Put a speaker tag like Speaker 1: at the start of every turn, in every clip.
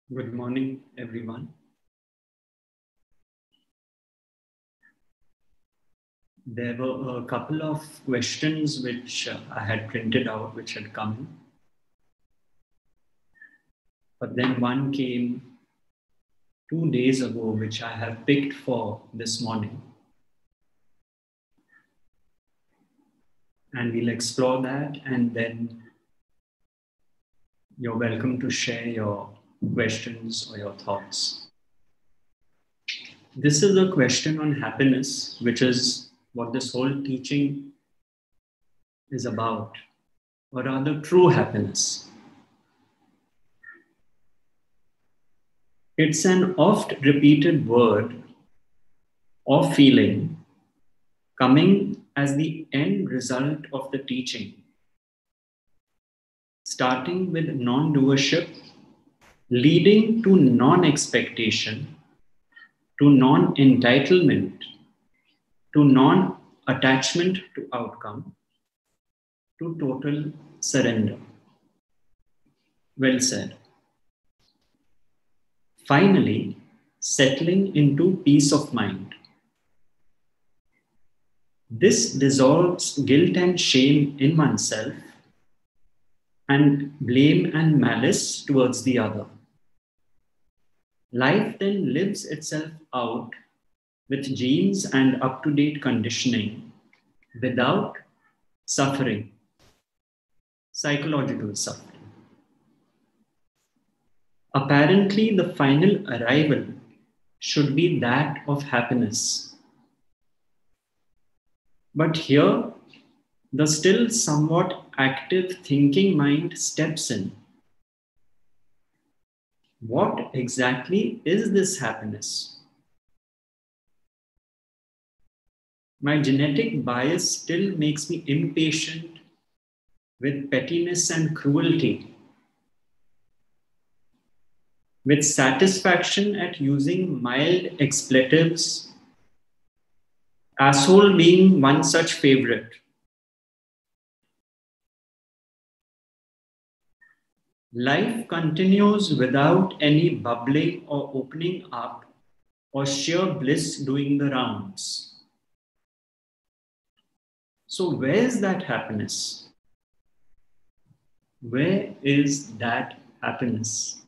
Speaker 1: Good morning, everyone. There were a couple of questions which I had printed out, which had come in. But then one came 2 days ago, which I have picked for this morning. And we'll explore that, and then you're welcome to share your questions or your thoughts. This is a question on happiness, which is what this whole teaching is about, or rather, true happiness. It's an oft repeated word or feeling coming as the end result of the teaching, starting with non-doership, leading to non-expectation, to non-entitlement, to non-attachment to outcome, to total surrender. Well said. Finally, settling into peace of mind. This dissolves guilt and shame in oneself and blame and malice towards the other. Life then lives itself out with genes and up-to-date conditioning without suffering, psychological suffering. Apparently, the final arrival should be that of happiness. But here, the still somewhat active thinking mind steps in. What exactly is this happiness? My genetic bias still makes me impatient with pettiness and cruelty, with satisfaction at using mild expletives, asshole being one such favorite. Life continues without any bubbling or opening up or sheer bliss doing the rounds. So, where's that happiness? Where is that happiness?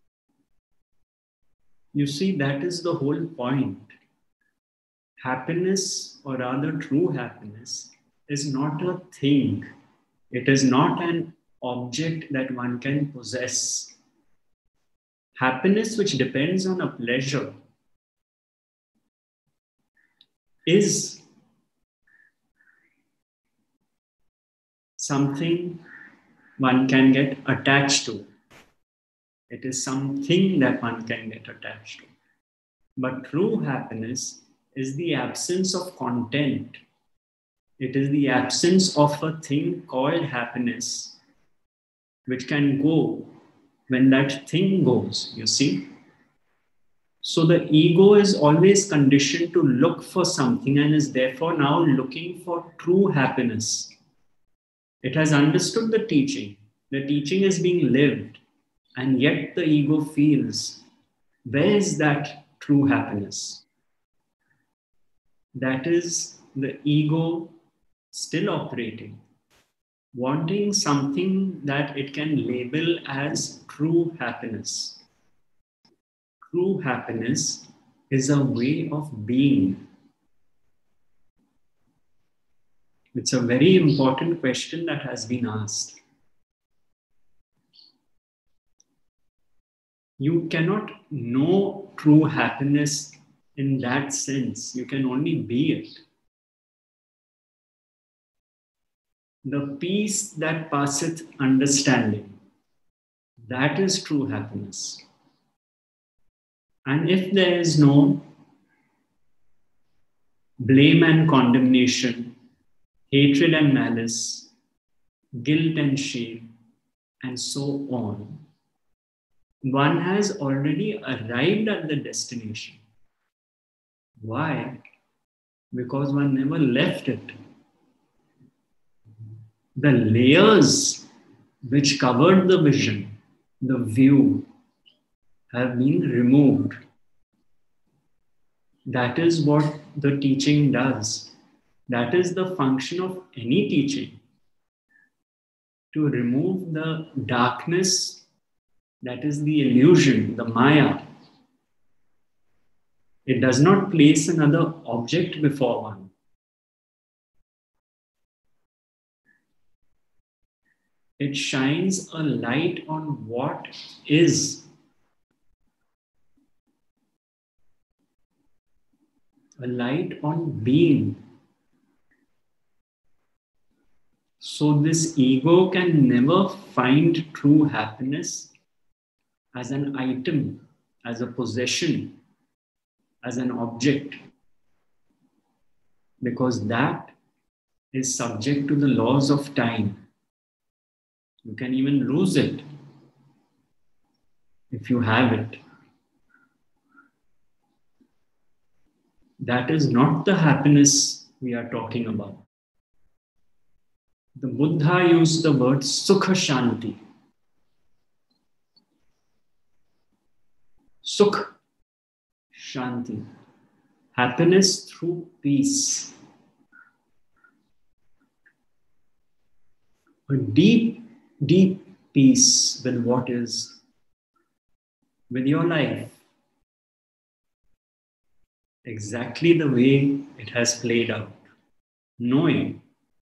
Speaker 1: You see, that is the whole point. Happiness, or rather true happiness, is not a thing. It is not an object that one can possess. Happiness, which depends on a pleasure, is something one can get attached to. It is something that one can get attached to. But true happiness is the absence of content. It is the absence of a thing called happiness, which can go when that thing goes, you see. So the ego is always conditioned to look for something and is therefore now looking for true happiness. It has understood the teaching. The teaching is being lived, and yet the ego feels, where is that true happiness? That is the ego still operating, wanting something that it can label as true happiness. True happiness is a way of being. It's a very important question that has been asked. You cannot know true happiness in that sense. You can only be it. The peace that passeth understanding, that is true happiness. And if there is no blame and condemnation, hatred and malice, guilt and shame, and so on, one has already arrived at the destination. Why? Because one never left it. The layers which covered the vision, the view, have been removed. That is what the teaching does. That is the function of any teaching. To remove the darkness, that is the illusion, the Maya. It does not place another object before one. It shines a light on what is. A light on being. So this ego can never find true happiness as an item, as a possession, as an object, because that is subject to the laws of time. You can even lose it if you have it. That is not the happiness we are talking about. The Buddha used the word Sukha Shanti. Sukh Shanti. Happiness through peace. A deep, deep peace with what is, with your life. Exactly the way it has played out. Knowing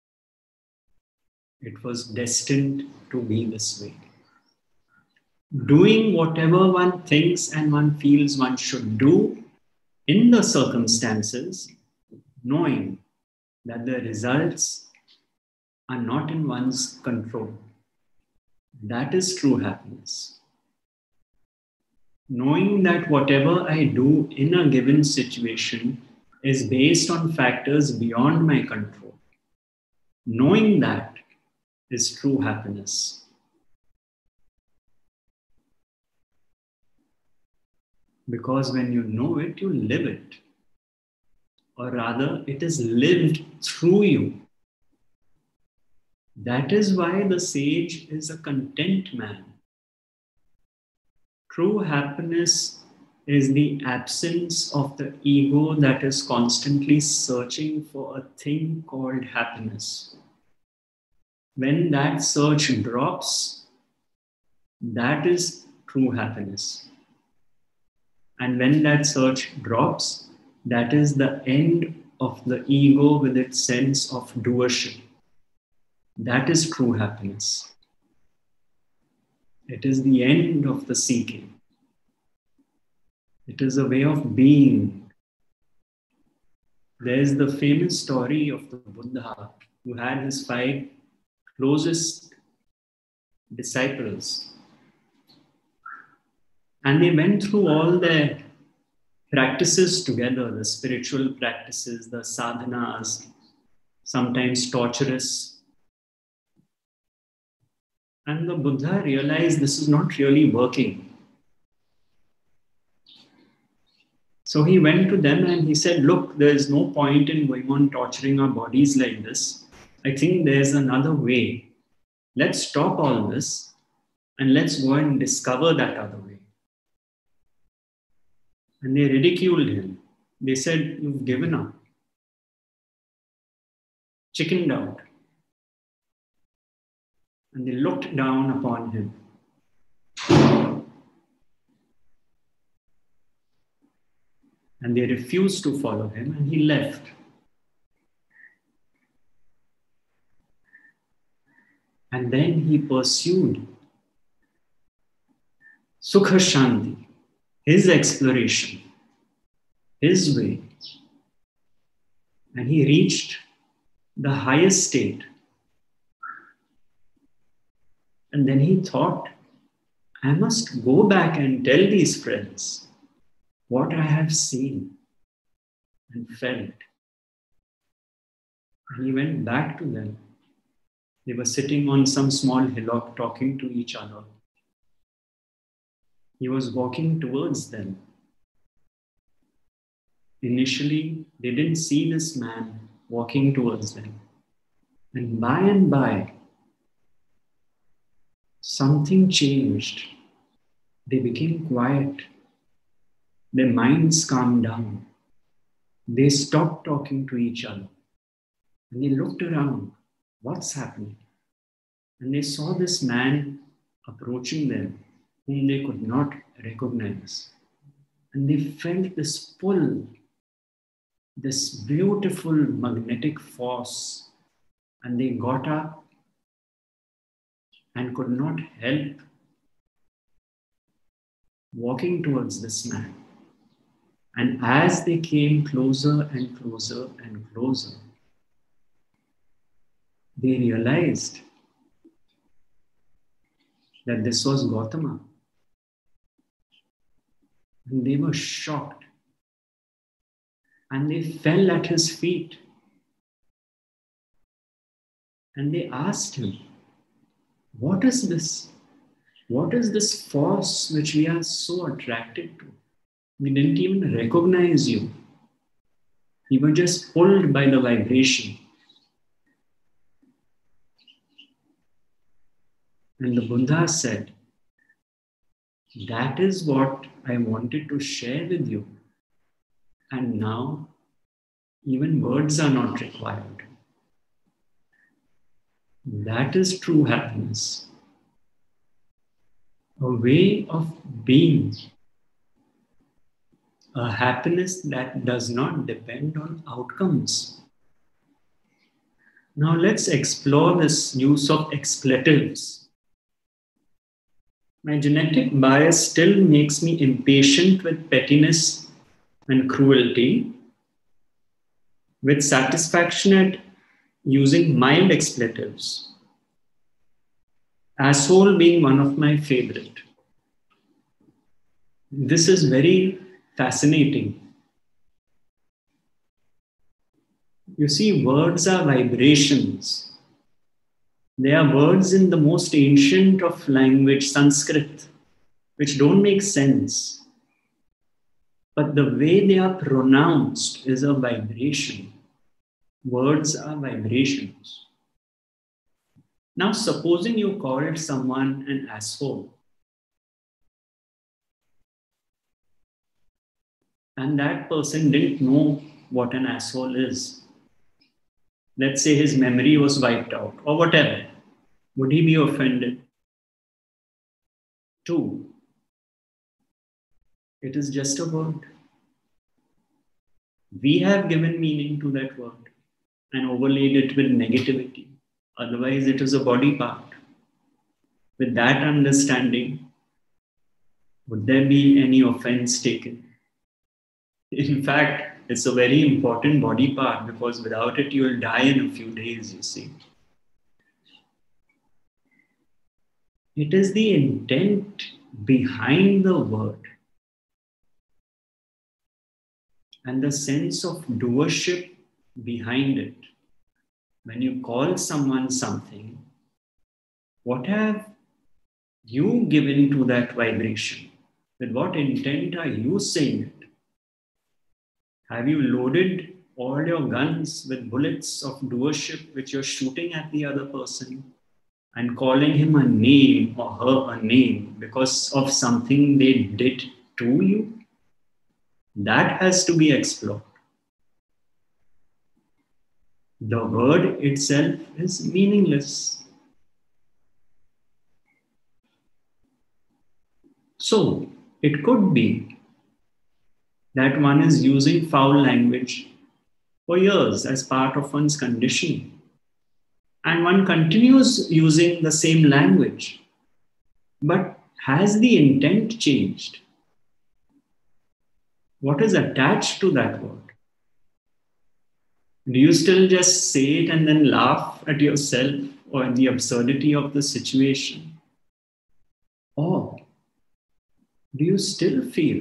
Speaker 1: it was destined to be this way. Doing whatever one thinks and one feels one should do in the circumstances, knowing that the results are not in one's control. That is true happiness. Knowing that whatever I do in a given situation is based on factors beyond my control. Knowing that is true happiness. Because when you know it, you live it. Or rather, it is lived through you. That is why the sage is a content man. True happiness is the absence of the ego that is constantly searching for a thing called happiness. When that search drops, that is true happiness. And when that search drops, that is the end of the ego with its sense of doership. That is true happiness. It is the end of the seeking. It is a way of being. There is the famous story of the Buddha who had his 5 closest disciples. And they went through all their practices together, the spiritual practices, the sadhanas, sometimes torturous. And the Buddha realized this is not really working. So he went to them and he said, look, there is no point in going on torturing our bodies like this. I think there's another way. Let's stop all this and let's go and discover that other way. And they ridiculed him. They said, you've given up. Chickened out. And they looked down upon him. And they refused to follow him, and he left. And then he pursued Sukha Shanti, his exploration, his way. And he reached the highest state. And then he thought, I must go back and tell these friends what I have seen and felt. And he went back to them. They were sitting on some small hillock talking to each other. He was walking towards them. Initially, they didn't see this man walking towards them. And by, something changed. They became quiet. Their minds calmed down. They stopped talking to each other. And they looked around. What's happening? And they saw this man approaching them, whom they could not recognize. And they felt this pull, this beautiful magnetic force. And they got up and could not help walking towards this man. And as they came closer and closer and closer, they realized that this was Gautama. And they were shocked. And they fell at his feet. And they asked him, what is this? What is this force which we are so attracted to? We didn't even recognize you. We were just pulled by the vibration. And the Buddha said, that is what I wanted to share with you. And now, even words are not required. That is true happiness. A way of being. A happiness that does not depend on outcomes. Now let's explore this use of expletives. My genetic bias still makes me impatient with pettiness and cruelty, with satisfaction at using mild expletives. Asshole being one of my favorite. This is very fascinating. You see, words are vibrations. They are words in the most ancient of language, Sanskrit, which don't make sense. But the way they are pronounced is a vibration. Words are vibrations. Now, supposing you called someone an asshole, and that person didn't know what an asshole is. Let's say his memory was wiped out or whatever. Would he be offended? 2, it is just a word. We have given meaning to that word and overlaid it with negativity. Otherwise, it is a body part. With that understanding, would there be any offense taken? In fact, it's a very important body part because without it, you will die in a few days, you see. It is the intent behind the word and the sense of doership behind it. When you call someone something, what have you given to that vibration? With what intent are you saying it? Have you loaded all your guns with bullets of doership which you're shooting at the other person and calling him a name or her a name because of something they did to you? That has to be explored. The word itself is meaningless. So, it could be that one is using foul language for years as part of one's conditioning. And one continues using the same language. But has the intent changed? What is attached to that word? Do you still just say it and then laugh at yourself or at the absurdity of the situation? Or do you still feel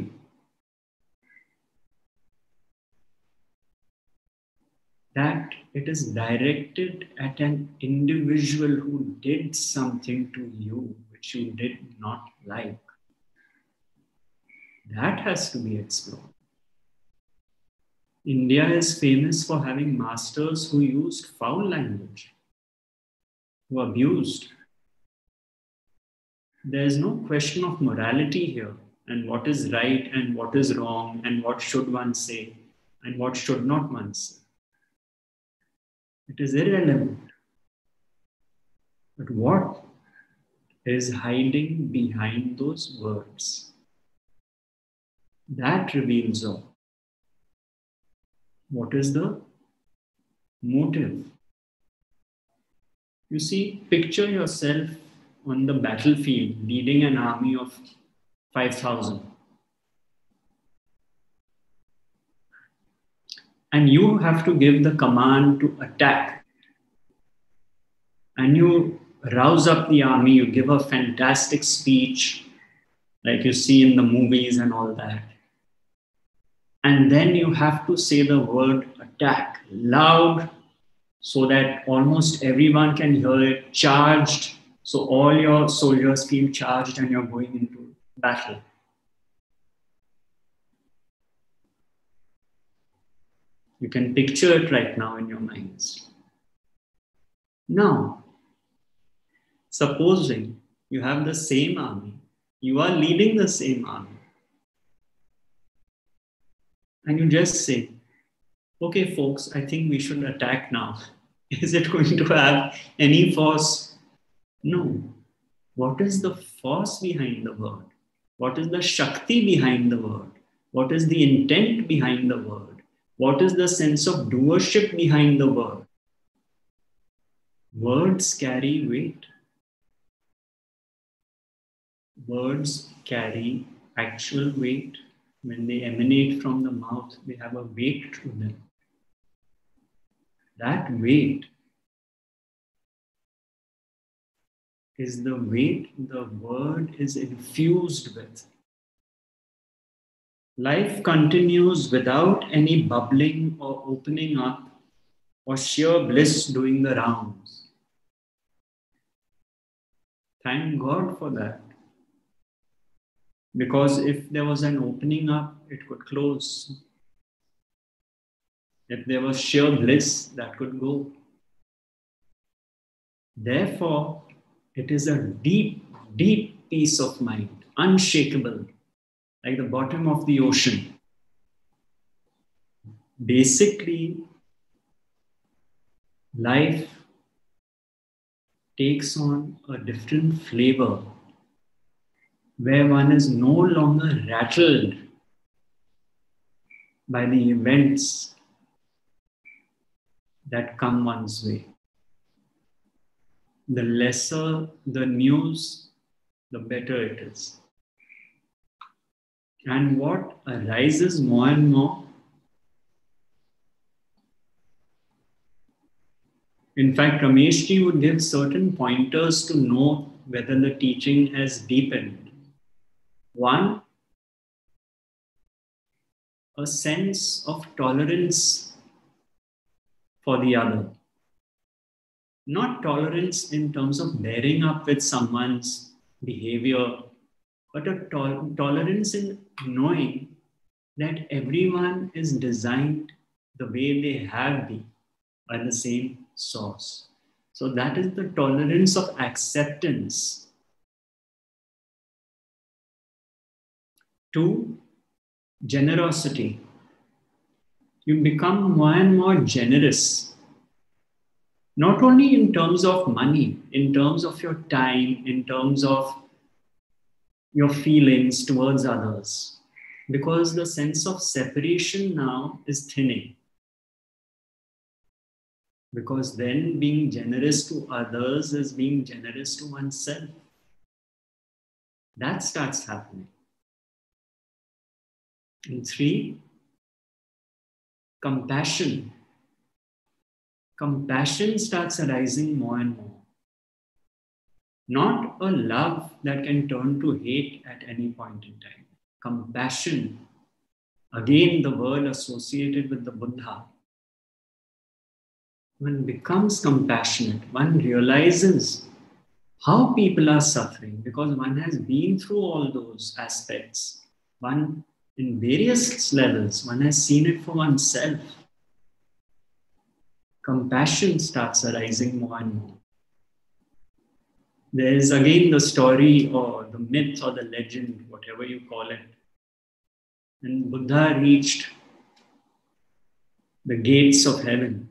Speaker 1: that it is directed at an individual who did something to you which you did not like? That has to be explored. India is famous for having masters who used foul language, who abused. There is no question of morality here, and what is right and what is wrong, and what should one say and what should not one say. It is irrelevant. But what is hiding behind those words? That reveals all. What is the motive? You see, picture yourself on the battlefield leading an army of 5,000. And you have to give the command to attack. And you rouse up the army, you give a fantastic speech, like you see in the movies and all that. And then you have to say the word attack loud so that almost everyone can hear it, charged, so all your soldiers feel charged and you're going into battle. You can picture it right now in your minds. Now, supposing you have the same army, you are leading the same army, and you just say, okay, folks, I think we should attack now. Is it going to have any force? No. What is the force behind the word? What is the Shakti behind the word? What is the intent behind the word? What is the sense of doership behind the word? Words carry weight. Words carry actual weight. When they emanate from the mouth, they have a weight to them. That weight is the weight the word is infused with. Life continues without any bubbling or opening up or sheer bliss doing the rounds. Thank God for that. Because if there was an opening up, it could close. If there was sheer bliss, that could go. Therefore, it is a deep, deep peace of mind, unshakable, like the bottom of the ocean. Basically, life takes on a different flavor where one is no longer rattled by the events that come one's way. The lesser the news, the better it is. And what arises more and more, in fact, Rameshji would give certain pointers to know whether the teaching has deepened. One, a sense of tolerance for the other. Not tolerance in terms of bearing up with someone's behavior, but a tolerance in knowing that everyone is designed the way they have been by the same source. So that is the tolerance of acceptance. Two, generosity. You become more and more generous. Not only in terms of money, in terms of your time, in terms of your feelings towards others. Because the sense of separation now is thinning. Because then being generous to others is being generous to oneself. That starts happening. And three, compassion. Compassion starts arising more and more. Not a love that can turn to hate at any point in time. Compassion, again the word associated with the Buddha. One becomes compassionate, one realizes how people are suffering because one has been through all those aspects. One, in various levels, one has seen it for oneself. Compassion starts arising more and more. There is again the story or the myth or the legend, whatever you call it. And Buddha reached the gates of heaven.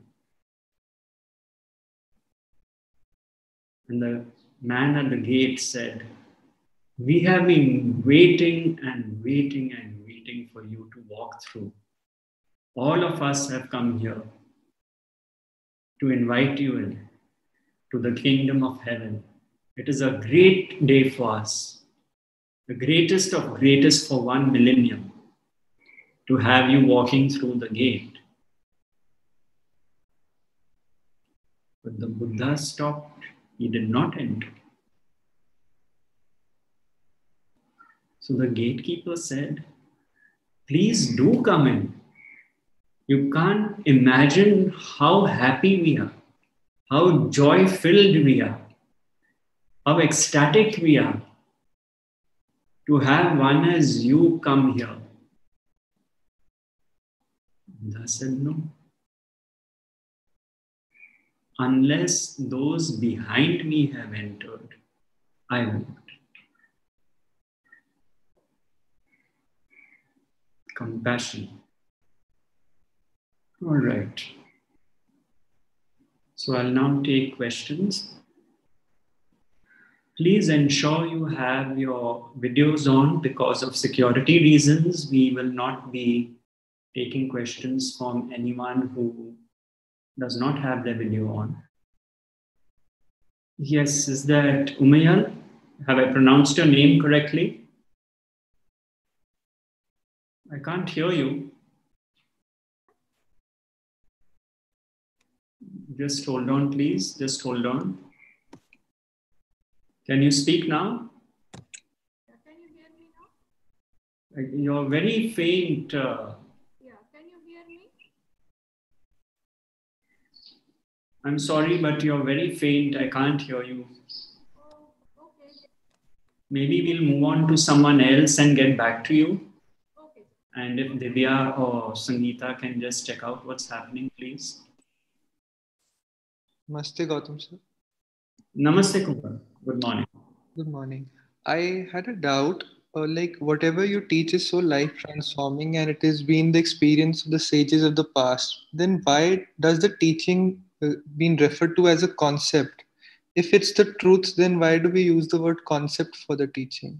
Speaker 1: And the man at the gate said, "We have been waiting and waiting and waiting for you to walk through. All of us have come here to invite you in to the kingdom of heaven. It is a great day for us, the greatest of greatest for 1 millennium, to have you walking through the gate." But the Buddha stopped. He did not enter. So the gatekeeper said, "Please do come in. You can't imagine how happy we are, how joy-filled we are, how ecstatic we are to have one as you come here." Buddha said, "No. Unless those behind me have entered, I won't." Compassion. All right. So I'll now take questions. Please ensure you have your videos on because of security reasons. We will not be taking questions from anyone who does not have their video on. Yes, is that Umayal? Have I pronounced your name correctly? I can't hear you. Just hold on, please. Just hold on. Can you speak now?
Speaker 2: Can you hear me now?
Speaker 1: You're very faint.
Speaker 2: Yeah, can you hear me?
Speaker 1: I'm sorry, but you're very faint. I can't hear you.
Speaker 2: Oh, okay.
Speaker 1: Maybe we'll move on to someone else and get back to you.
Speaker 2: Okay.
Speaker 1: And if Divya or Sangeeta can just check out what's happening, please.
Speaker 3: Namaste, Gautam sir.
Speaker 1: Namaste, Kumar. Good morning.
Speaker 3: Good morning. I had a doubt. Like whatever you teach is so life transforming, and it has been the experience of the sages of the past. Then why does the teaching been referred to as a concept? If it's the truth, then why do we use the word concept for the teaching?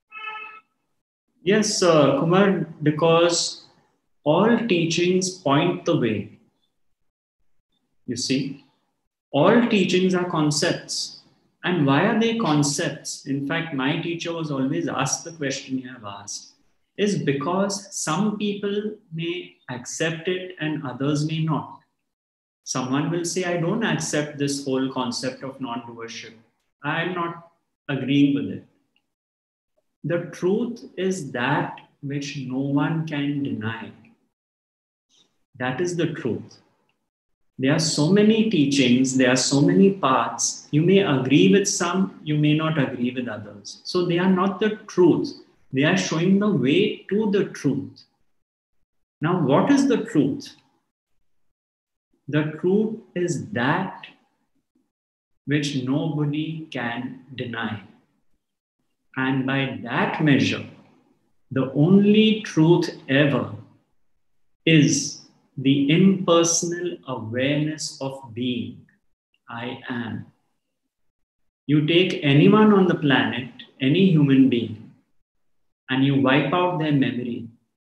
Speaker 1: Yes, Kumar, because all teachings point the way. You see, all teachings are concepts. And why are they concepts? In fact, my teacher was always asked the question you have asked, is because some people may accept it and others may not. Someone will say, "I don't accept this whole concept of non-doership. I'm not agreeing with it." The truth is that which no one can deny. That is the truth. There are so many teachings, there are so many paths. You may agree with some, you may not agree with others. So they are not the truth. They are showing the way to the truth. Now, what is the truth? The truth is that which nobody can deny. And by that measure, the only truth ever is the impersonal awareness of being. I am. You take anyone on the planet, any human being, and you wipe out their memory,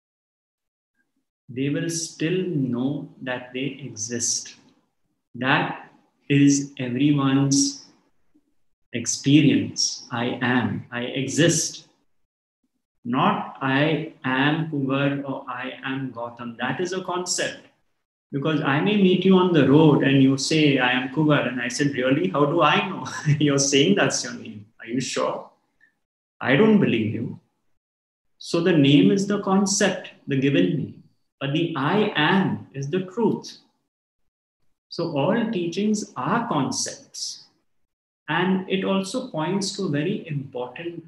Speaker 1: they will still know that they exist. That is everyone's experience. I am. I exist. Not I am Kubar or I am Gautam. That is a concept. Because I may meet you on the road and you say, "I am Kubar." And I said, "Really? How do I know?" You're saying that's your name. Are you sure? I don't believe you. So the name is the concept, the given name. But the I am is the truth. So all teachings are concepts. And it also points to a very important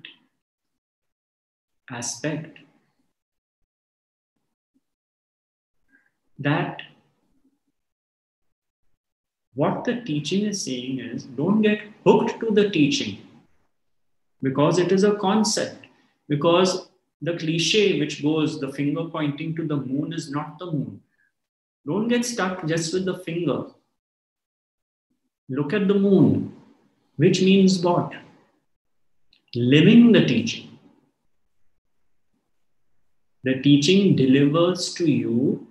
Speaker 1: aspect that what the teaching is saying is, don't get hooked to the teaching. because it is a concept. Because the cliche which goes, the finger pointing to the moon is not the moon. Don't get stuck just with the finger. Look at the moon, which means what? Living the teaching. The teaching delivers to you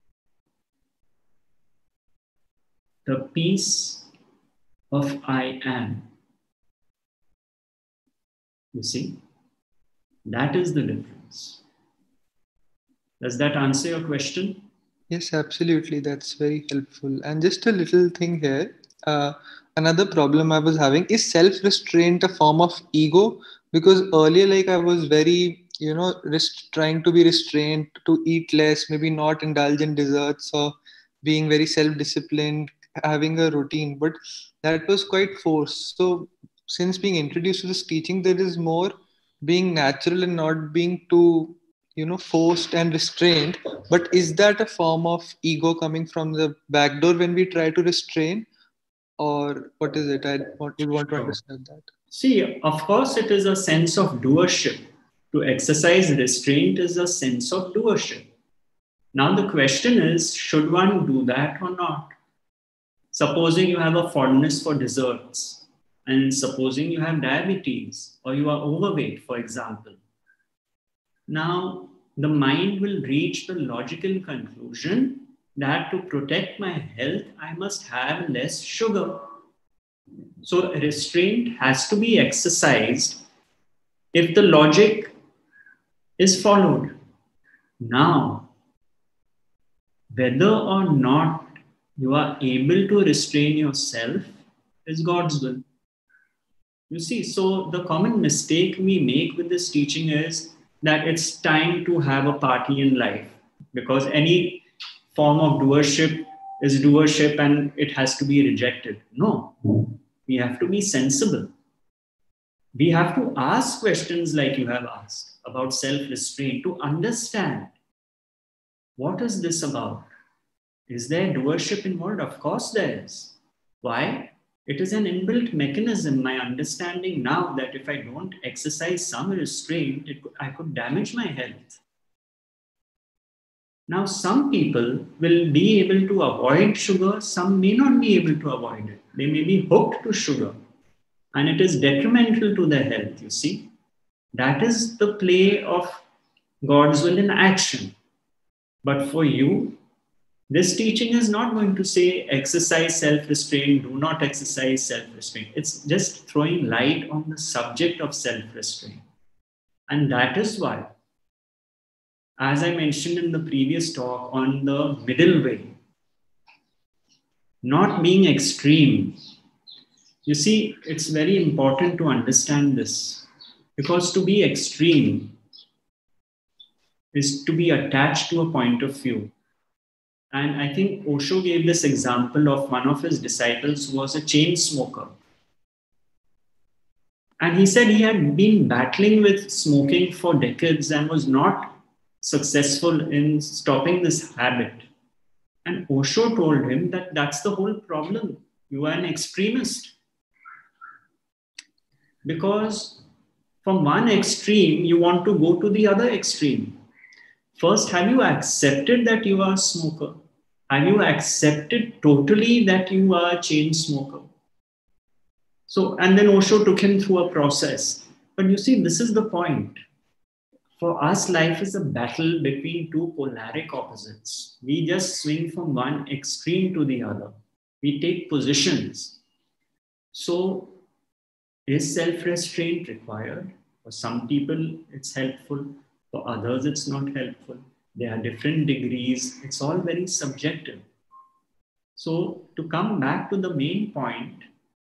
Speaker 1: the peace of I am. You see, that is the difference. Does that answer your question?
Speaker 3: Yes, absolutely. That's very helpful. And just a little thing here. Another problem I was having is self-restraint a form of ego? Because earlier, like I was very, trying to be restrained, to eat less, maybe not indulge in desserts, or being very self-disciplined, having a routine. But that was quite forced. So since being introduced to this teaching, there is more being natural and not being too, forced and restrained. But is that a form of ego coming from the back door when we try to restrain, or what is it? Would want to understand that.
Speaker 1: See, of course, it is a sense of doership. To exercise restraint is a sense of doership. Now, the question is, should one do that or not? Supposing you have a fondness for desserts, and supposing you have diabetes or you are overweight, for example. Now, the mind will reach the logical conclusion that to protect my health, I must have less sugar. So, restraint has to be exercised if the logic is followed. Now, whether or not you are able to restrain yourself is God's will. You see, so the common mistake we make with this teaching is that it's time to have a party in life, because any form of doership is doership and it has to be rejected. No, we have to be sensible. We have to ask questions like you have asked about self-restraint to understand, what is this about? Is there doership involved? Of course there is. Why? It is an inbuilt mechanism, my understanding now, that if I don't exercise some restraint, I could damage my health. Now, some people will be able to avoid sugar, some may not be able to avoid it. They may be hooked to sugar, and it is detrimental to their health, you see. That is the play of God's will in action. But for you, this teaching is not going to say exercise self-restraint, do not exercise self-restraint. It's just throwing light on the subject of self-restraint. And that is why, as I mentioned in the previous talk, on the middle way, not being extreme. You see, it's very important to understand this, because to be extreme is to be attached to a point of view. And I think Osho gave this example of one of his disciples who was a chain smoker. And he said he had been battling with smoking for decades and was not successful in stopping this habit. And Osho told him that that's the whole problem. You are an extremist. Because from one extreme, you want to go to the other extreme. First, have you accepted that you are a smoker? Have you accepted totally that you are a chain smoker? So, and then Osho took him through a process. But you see, this is the point. For us, life is a battle between two polaric opposites. We just swing from one extreme to the other. We take positions. So, is self-restraint required? For some people, it's helpful. For others, it's not helpful. There are different degrees. It's all very subjective. So, to come back to the main point,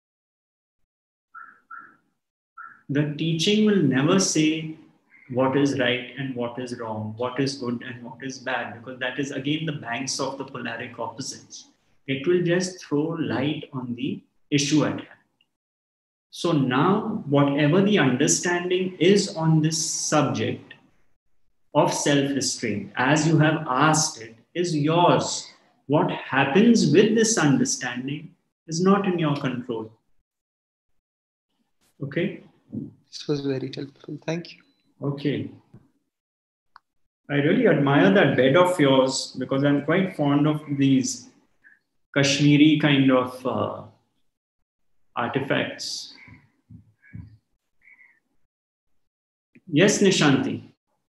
Speaker 1: the teaching will never say what is right and what is wrong, what is good and what is bad, because that is again the banks of the polaric opposites. It will just throw light on the issue at hand. So now, whatever the understanding is on this subject of self-restraint, as you have asked it, is yours. What happens with this understanding is not in your control. Okay?
Speaker 3: This was very helpful. Thank you.
Speaker 1: Okay. I really admire that bed of yours because I'm quite fond of these Kashmiri kind of artifacts. Yes, Nishanti.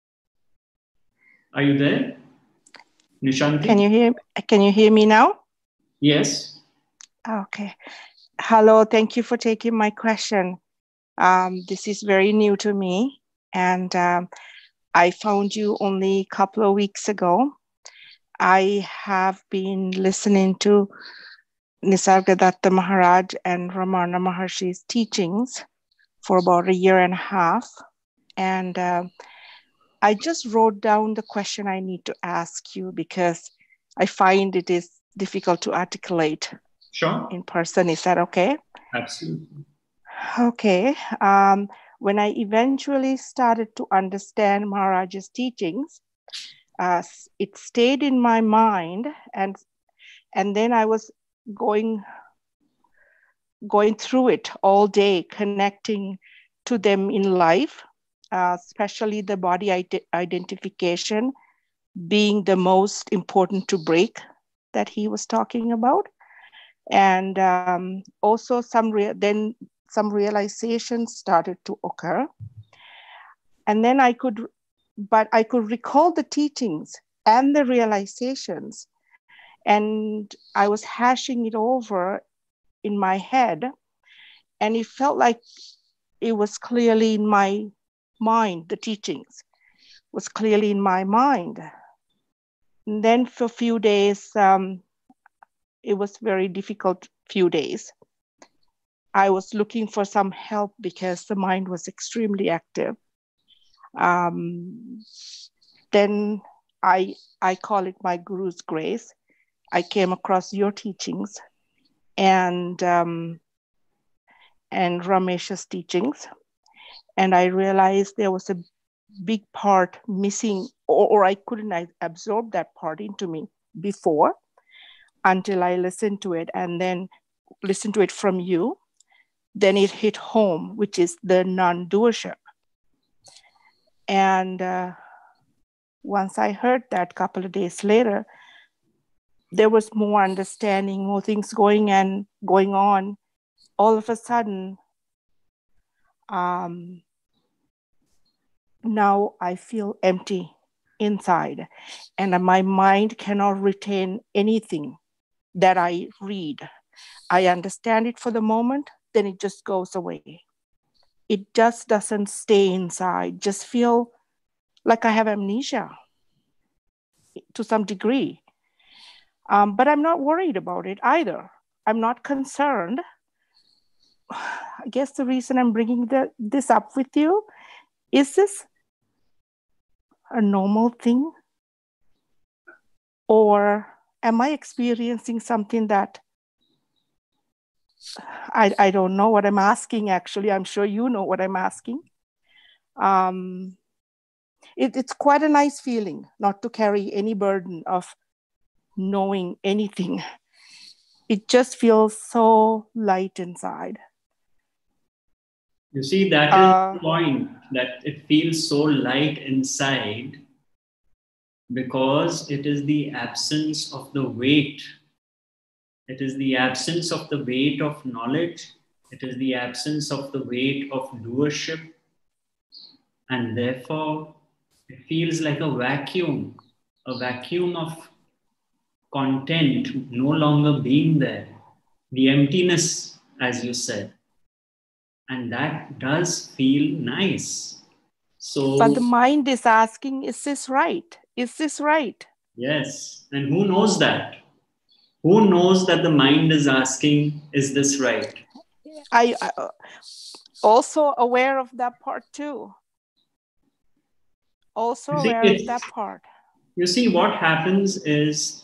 Speaker 1: Are you there? Nishanti?
Speaker 4: Can you hear me now?
Speaker 1: Yes.
Speaker 4: Okay. Hello, thank you for taking my question. This is very new to me, and I found you only a couple of weeks ago. I have been listening to Nisargadatta Maharaj and Ramana Maharshi's teachings for about a year and a half. And I just wrote down the question I need to ask you because I find it is difficult to articulate in person. Is that okay?
Speaker 1: Absolutely.
Speaker 4: Okay. When I eventually started to understand Maharaj's teachings, it stayed in my mind, and then I was going through it all day, connecting to them in life, especially the body identification being the most important to break that he was talking about. And also then some realizations started to occur. And then I could recall the teachings and the realizations, and I was hashing it over in my head, and it felt like it was clearly in my mind. The teachings was clearly in my mind. And then for a few days, it was very difficult few days. I was looking for some help because the mind was extremely active. Then I call it my Guru's grace. I came across your teachings and Ramesh's teachings, and I realized there was a big part missing, or I couldn't absorb that part into me before until I listened to it, and then listened to it from you. Then it hit home, which is the non-doership. And once I heard that, a couple of days later, there was more understanding, more things going on. All of a sudden, now I feel empty inside, and my mind cannot retain anything that I read. I understand it for the moment, then it just goes away. It just doesn't stay inside. Just feel like I have amnesia to some degree. But I'm not worried about it either. I'm not concerned. I guess the reason I'm bringing this up with you, is this a normal thing? Or am I experiencing something that I don't know what I'm asking, actually. I'm sure you know what I'm asking. It's quite a nice feeling not to carry any burden of knowing anything. It just feels so light inside.
Speaker 1: You see, that is the point, that it feels so light inside because it is the absence of the weight. It is the absence of the weight of knowledge. It is the absence of the weight of doership. And therefore, it feels like a vacuum of content no longer being there. The emptiness, as you said. And that does feel nice.
Speaker 4: But the mind is asking, is this right? Is this right?
Speaker 1: Yes. And who knows that? Who knows that the mind is asking, is this right?
Speaker 4: I also aware of that part too. Also aware of that part.
Speaker 1: You see, what happens is,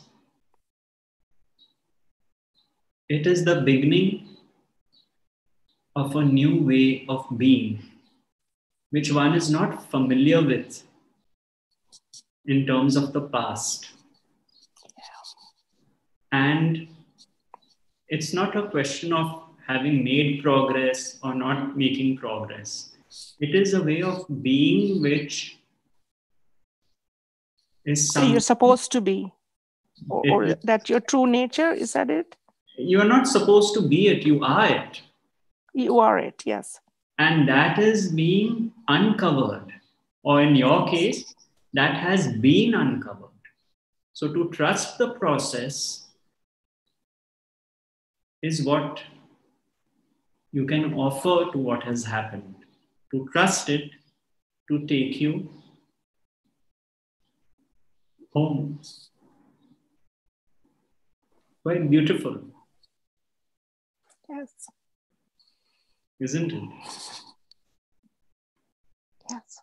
Speaker 1: it is the beginning of a new way of being, which one is not familiar with in terms of the past. And it's not a question of having made progress or not making progress. It is a way of being which is
Speaker 4: So you're
Speaker 1: something.
Speaker 4: supposed to be, or that your true nature, is that it?
Speaker 1: You are not supposed to be it, you are it.
Speaker 4: You are it, yes.
Speaker 1: And that is being uncovered. Or in your case, that has been uncovered. So to trust the process is what you can offer to what has happened. To trust it, to take you home. Quite beautiful,
Speaker 4: Yes,
Speaker 1: isn't it?
Speaker 4: yes.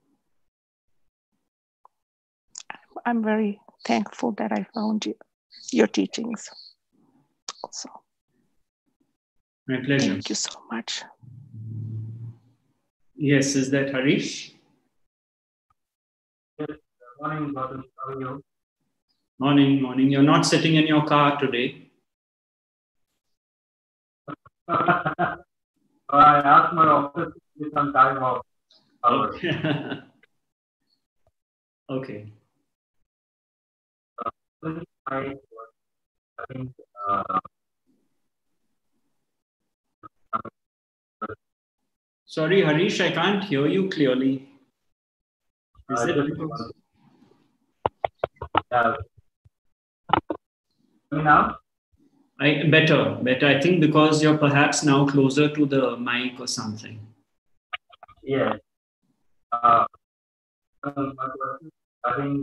Speaker 4: I'm very thankful that I found your teachings also.
Speaker 1: My pleasure.
Speaker 4: Thank you so much.
Speaker 1: Yes, is that Harish?
Speaker 5: Yes. Morning, Gautam. How are you?
Speaker 1: Morning, morning. You're not sitting in your car today.
Speaker 5: I asked my office to give some time off.
Speaker 1: Okay. Okay.
Speaker 5: I think
Speaker 1: Sorry, Harish, I can't hear you clearly. Is it
Speaker 5: just
Speaker 1: because...
Speaker 5: yeah. Now?
Speaker 1: Better. I think because you're perhaps now closer to the mic or something.
Speaker 5: Yes. My question, I think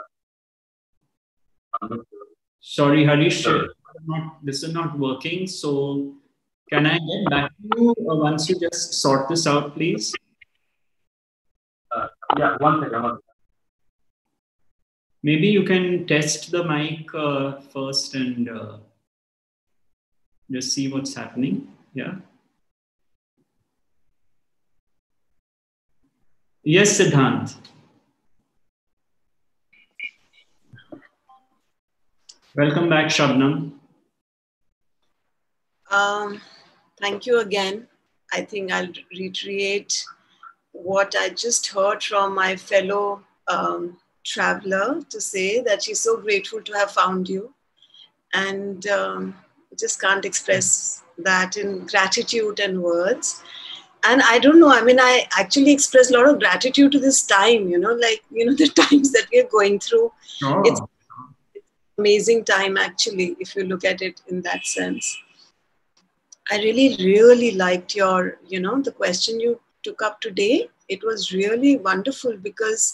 Speaker 1: Sorry, Harish, this is not working. So can I get back to you once you just sort this out, please?
Speaker 5: yeah, one second.
Speaker 1: Maybe you can test the mic first and just see what's happening. Yeah. Yes, Siddhant. Welcome back, Shabnam.
Speaker 6: Thank you again. I think I'll reiterate what I just heard from my fellow traveler to say that she's so grateful to have found you, and just can't express that in gratitude and words. And I don't know, I mean, I actually express a lot of gratitude to this time, the times that we're going through.
Speaker 1: Oh.
Speaker 6: It's amazing time, actually, if you look at it in that sense. I really liked your, the question you took up today. It was really wonderful because,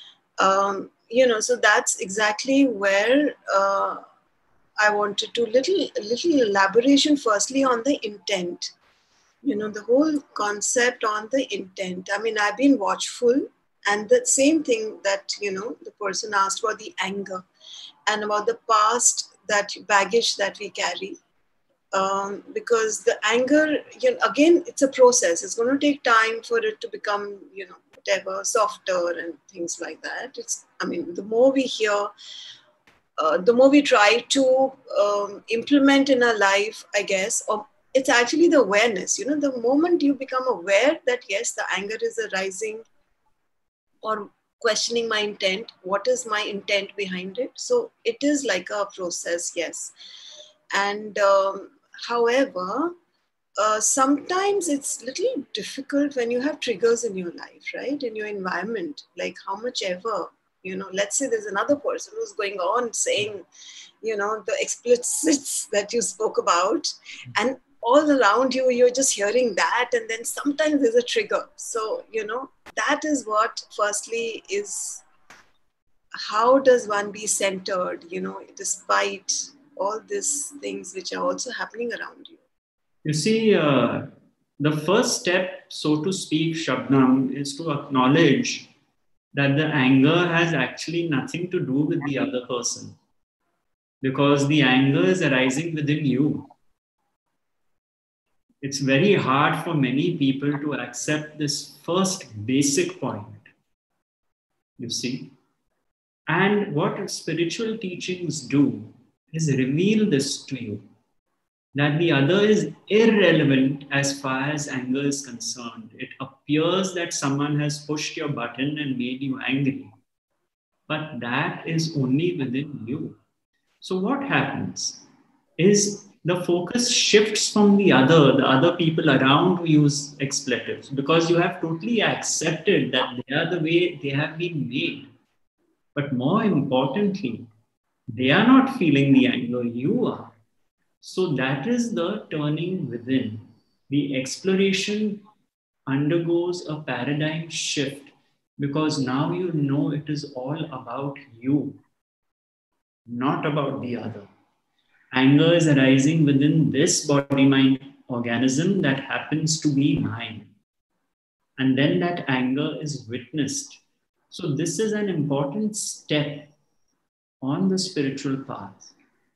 Speaker 6: so that's exactly where I wanted to little elaboration firstly on the intent. The whole concept on the intent. I mean, I've been watchful, and the same thing that, the person asked about the anger and about the past, that baggage that we carry. Because the anger, again, it's a process. It's going to take time for it to become, whatever, softer and things like that. The more we hear, the more we try to implement in our life, I guess, or it's actually the awareness. The moment you become aware that, yes, the anger is arising, or questioning my intent, what is my intent behind it? So it is like a process, yes. And however, sometimes it's a little difficult when you have triggers in your life, right? In your environment, like how much ever, let's say there's another person who's going on saying, the explicits that you spoke about, and all around you, you're just hearing that. And then sometimes there's a trigger. So, that is what firstly is, how does one be centered, despite all these things which are also happening around you?
Speaker 1: You see, the first step, so to speak, Shabnam, is to acknowledge that the anger has actually nothing to do with the other person, because the anger is arising within you. It's very hard for many people to accept this first basic point, you see. And what spiritual teachings do is reveal this to you. that the other is irrelevant as far as anger is concerned. It appears that someone has pushed your button and made you angry, but that is only within you. So what happens is the focus shifts from the other people around who use expletives, because you have totally accepted that they are the way they have been made. But more importantly, they are not feeling the anger, you are. So that is the turning within. The exploration undergoes a paradigm shift, because now you know it is all about you, not about the other. Anger is arising within this body mind organism that happens to be mine. And then that anger is witnessed. So, this is an important step on the spiritual path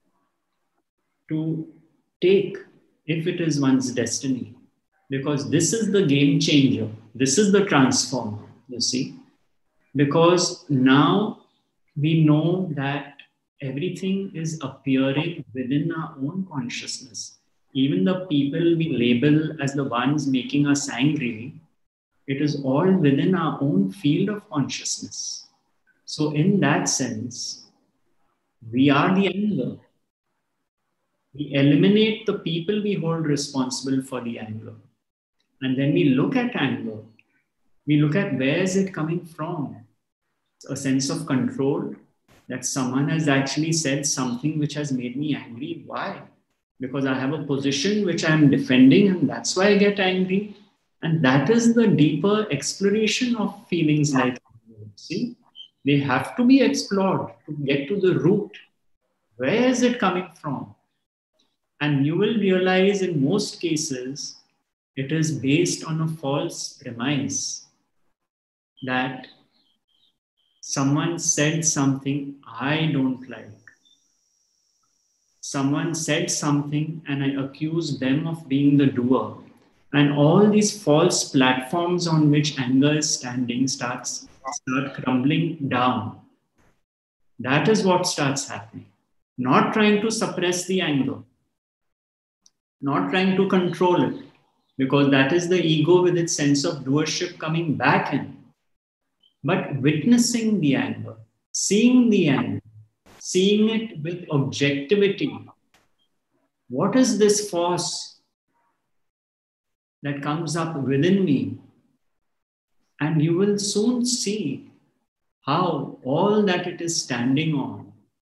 Speaker 1: to take, if it is one's destiny, because this is the game changer, this is the transformer, you see, because now we know that everything is appearing within our own consciousness. Even the people we label as the ones making us angry, it is all within our own field of consciousness. So, in that sense, we are the anger. We eliminate the people we hold responsible for the anger. And then we look at anger. We look at where is it coming from? A sense of control, that someone has actually said something which has made me angry. Why? Because I have a position which I am defending, and that's why I get angry. And that is the deeper exploration of feelings like anger. See, they have to be explored to get to the root. Where is it coming from? And you will realize in most cases, it is based on a false premise that someone said something I don't like. Someone said something and I accuse them of being the doer. And all these false platforms on which anger is standing start crumbling down. That is what starts happening. Not trying to suppress the anger, not trying to control it, because that is the ego with its sense of doership coming back in. But witnessing the anger, seeing the anger, seeing it with objectivity. What is this force that comes up within me? And you will soon see how all that it is standing on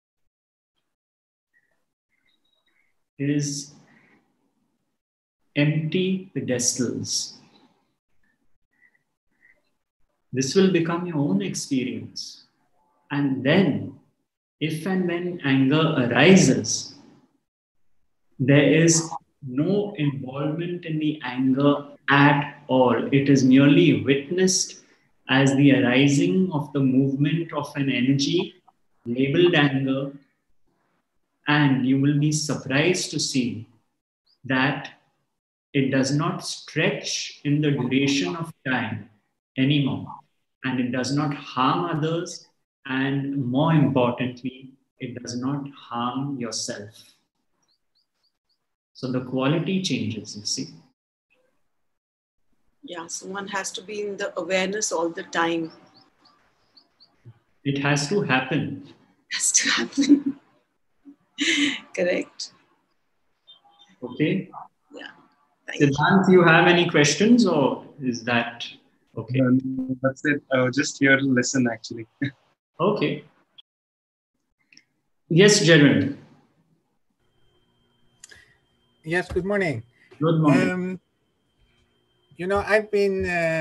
Speaker 1: is empty pedestals. This will become your own experience. And then, if and when anger arises, there is no involvement in the anger at all. It is merely witnessed as the arising of the movement of an energy labeled anger. And you will be surprised to see that it does not stretch in the duration of time anymore. And it does not harm others. And more importantly, it does not harm yourself. So the quality changes, you see.
Speaker 6: Yeah, so one has to be in the awareness all the time.
Speaker 1: It has to happen.
Speaker 6: Has to happen. Correct.
Speaker 1: Okay.
Speaker 6: Yeah. Thank you.
Speaker 1: Siddhant, you have any questions, or is that okay?
Speaker 3: That's it. I was just here to listen, actually.
Speaker 1: Okay. Yes, Jeremy.
Speaker 7: Yes, good morning.
Speaker 1: Good morning.
Speaker 7: You know, I've been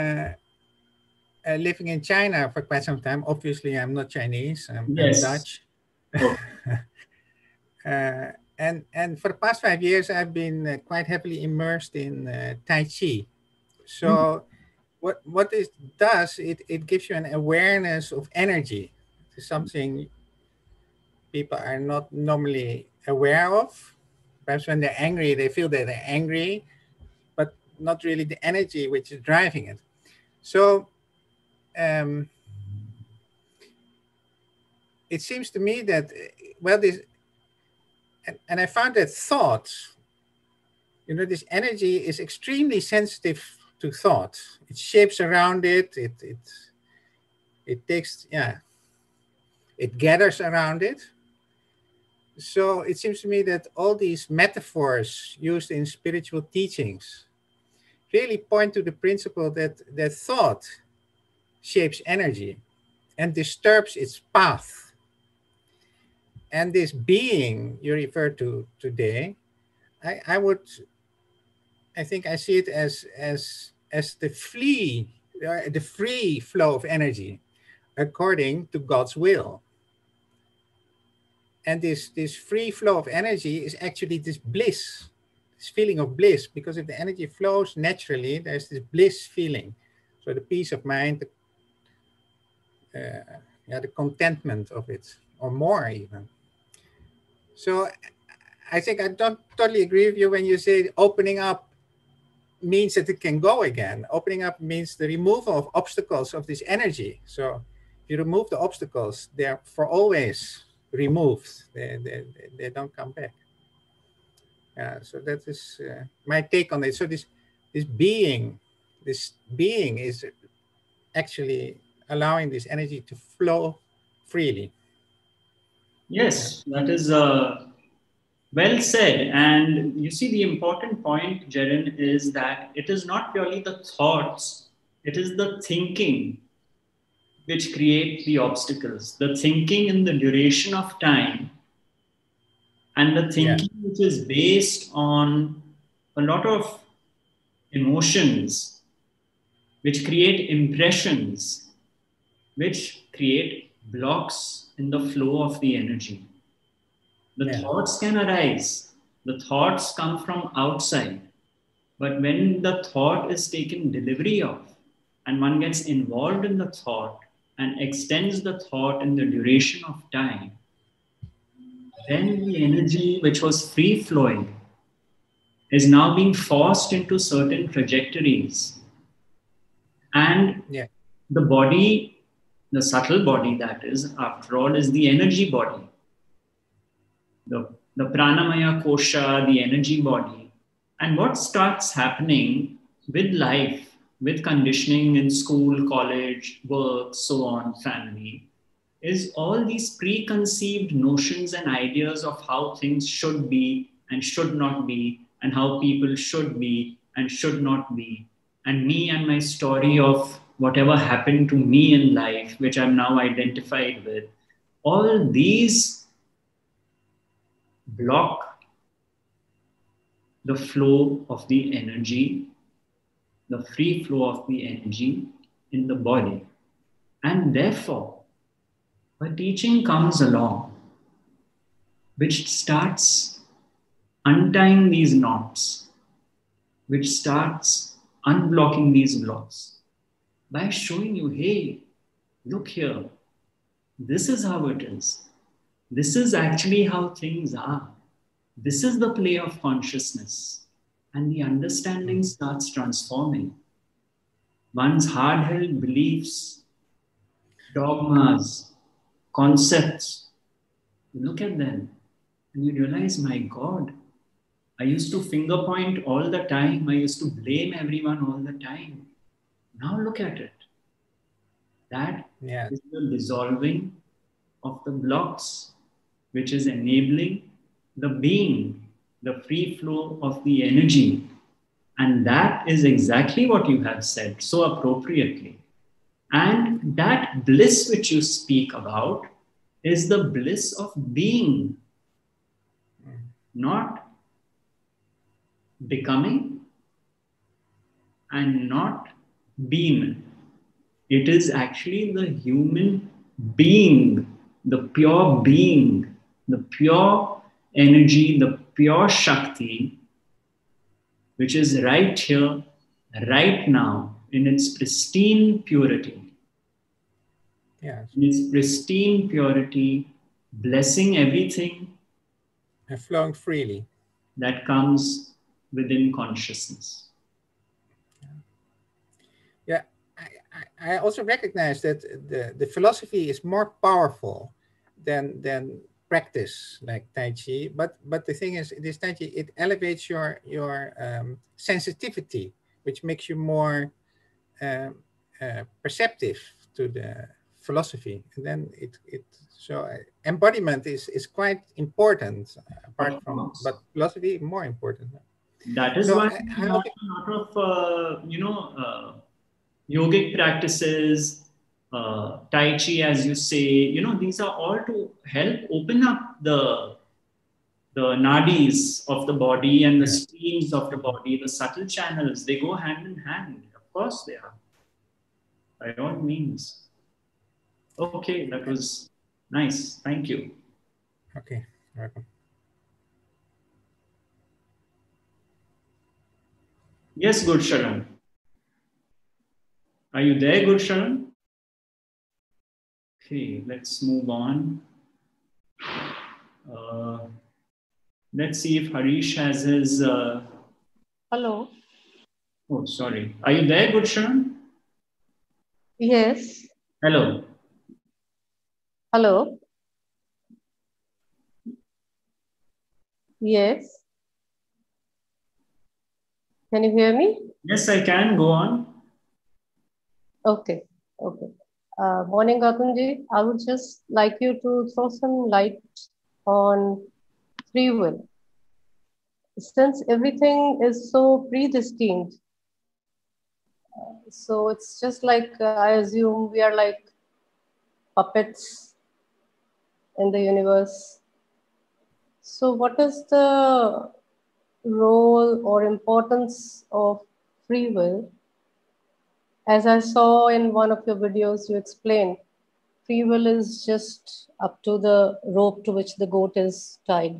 Speaker 7: living in China for quite some time. Obviously, I'm not Chinese. I'm Dutch.
Speaker 1: Oh.
Speaker 7: And for the past 5 years, I've been quite heavily immersed in Tai Chi. So what it does, it gives you an awareness of energy. It's something people are not normally aware of. Perhaps when they're angry, they feel that they're angry, but not really the energy which is driving it. So it seems to me that, well, this, and I found that thoughts you know, this energy is extremely sensitive to thought. It shapes around it. It takes, yeah, it gathers around it. So it seems to me that all these metaphors used in spiritual teachings really point to the principle that thought shapes energy and disturbs its path. And this being you refer to today, I think I see it as the free flow of energy according to God's will. And this free flow of energy is actually this bliss, this feeling of bliss, because if the energy flows naturally, there's this bliss feeling. So the peace of mind, the contentment of it, or more even. So I think I don't totally agree with you when you say opening up means that it can go again. Opening up means the removal of obstacles of this energy. So if you remove the obstacles, they're for always removed. They don't come back. So that is my take on it. So this being is actually allowing this energy to flow freely.
Speaker 1: Yes, that is well said. And you see, the important point, Jaren, is that it is not purely the thoughts, it is the thinking which create the obstacles. The thinking in the duration of time, and the thinking which is based on a lot of emotions, which create impressions, which create blocks in the flow of the energy. The thoughts can arise, the thoughts come from outside, but when the thought is taken delivery of, and one gets involved in the thought and extends the thought in the duration of time, then the energy which was free flowing is now being forced into certain trajectories. And the body, the subtle body that is, after all, is the energy body. The pranamaya kosha, the energy body. And what starts happening with life, with conditioning in school, college, work, so on, family, is all these preconceived notions and ideas of how things should be and should not be, and how people should be and should not be. And me and my story of whatever happened to me in life, which I'm now identified with, all these block the flow of the energy, the free flow of the energy in the body. And therefore, a teaching comes along which starts untying these knots, which starts unblocking these blocks by showing you, hey, look here, this is how it is. This is actually how things are. This is the play of consciousness. And the understanding starts transforming. One's hard-held beliefs, dogmas, concepts, you look at them and you realize, my God, I used to finger point all the time. I used to blame everyone all the time. Now look at it. That is the dissolving of the blocks, which is enabling the being, the free flow of the energy. And that is exactly what you have said so appropriately. And that bliss which you speak about is the bliss of being, not becoming and not being. It is actually the human being, the pure being, the pure energy, the pure Shakti, which is right here, right now, in its pristine purity.
Speaker 7: Yes.
Speaker 1: In its pristine purity, blessing everything
Speaker 7: and flowing freely
Speaker 1: that comes within consciousness.
Speaker 7: Yeah, I also recognize that the philosophy is more powerful than practice like Tai Chi, but the thing is, this Tai Chi, it elevates your sensitivity, which makes you more perceptive to the philosophy, and then so embodiment is quite important, apart from, but philosophy more important.
Speaker 1: That is
Speaker 7: So
Speaker 1: why
Speaker 7: I
Speaker 1: a lot of yogic practices, Tai Chi, as you say, these are all to help open up the nadis of the body and the streams of the body, the subtle channels. They go hand in hand. Of course they are. By all means. Okay, that was nice. Thank you.
Speaker 7: Okay, welcome.
Speaker 1: Yes, Good Sharan. Are you there, Good Sharan? Okay, let's move on. Let's see if Harish has his...
Speaker 8: Hello.
Speaker 1: Oh, sorry. Are you there, Good Sharan?
Speaker 8: Yes.
Speaker 1: Hello.
Speaker 8: Hello. Yes. Can you hear me?
Speaker 1: Yes, I can. Go on.
Speaker 8: Okay. Okay. Morning, Gautamji. I would just like you to throw some light on free will. Since everything is so predestined, so it's just like, I assume we are like puppets in the universe. So what is the role or importance of free will? As I saw in one of your videos, you explained free will is just up to the rope to which the goat is tied.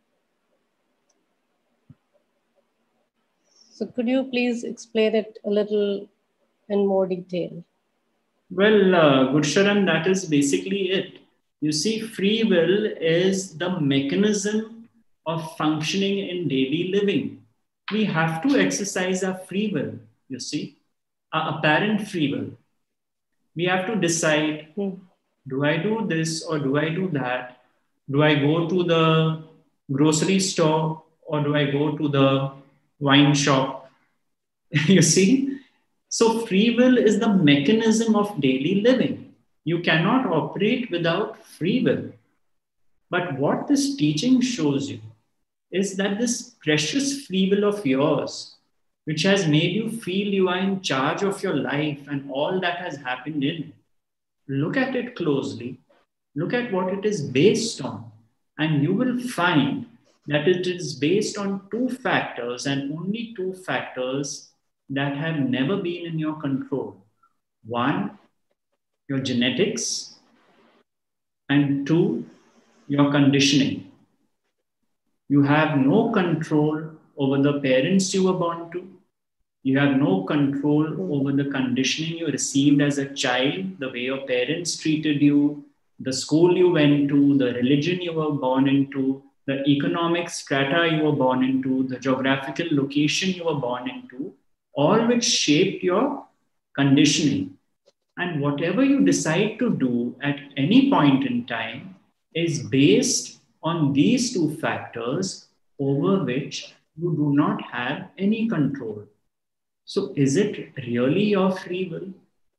Speaker 8: So could you please explain it a little in more detail?
Speaker 1: Well, Good Sharan, that is basically it. You see, free will is the mechanism of functioning in daily living. We have to exercise our free will, you see, our apparent free will. We have to decide, do I do this or do I do that? Do I go to the grocery store or do I go to the wine shop? You see? So free will is the mechanism of daily living. You cannot operate without free will. But what this teaching shows you is that this precious free will of yours, which has made you feel you are in charge of your life and all that has happened in it, look at it closely, look at what it is based on, and you will find that it is based on two factors and only two factors that have never been in your control. One, your genetics, and two, your conditioning. You have no control over the parents you were born to. You have no control over the conditioning you received as a child, the way your parents treated you, the school you went to, the religion you were born into, the economic strata you were born into, the geographical location you were born into, all which shaped your conditioning. And whatever you decide to do at any point in time is based on these two factors over which you do not have any control. So is it really your free will?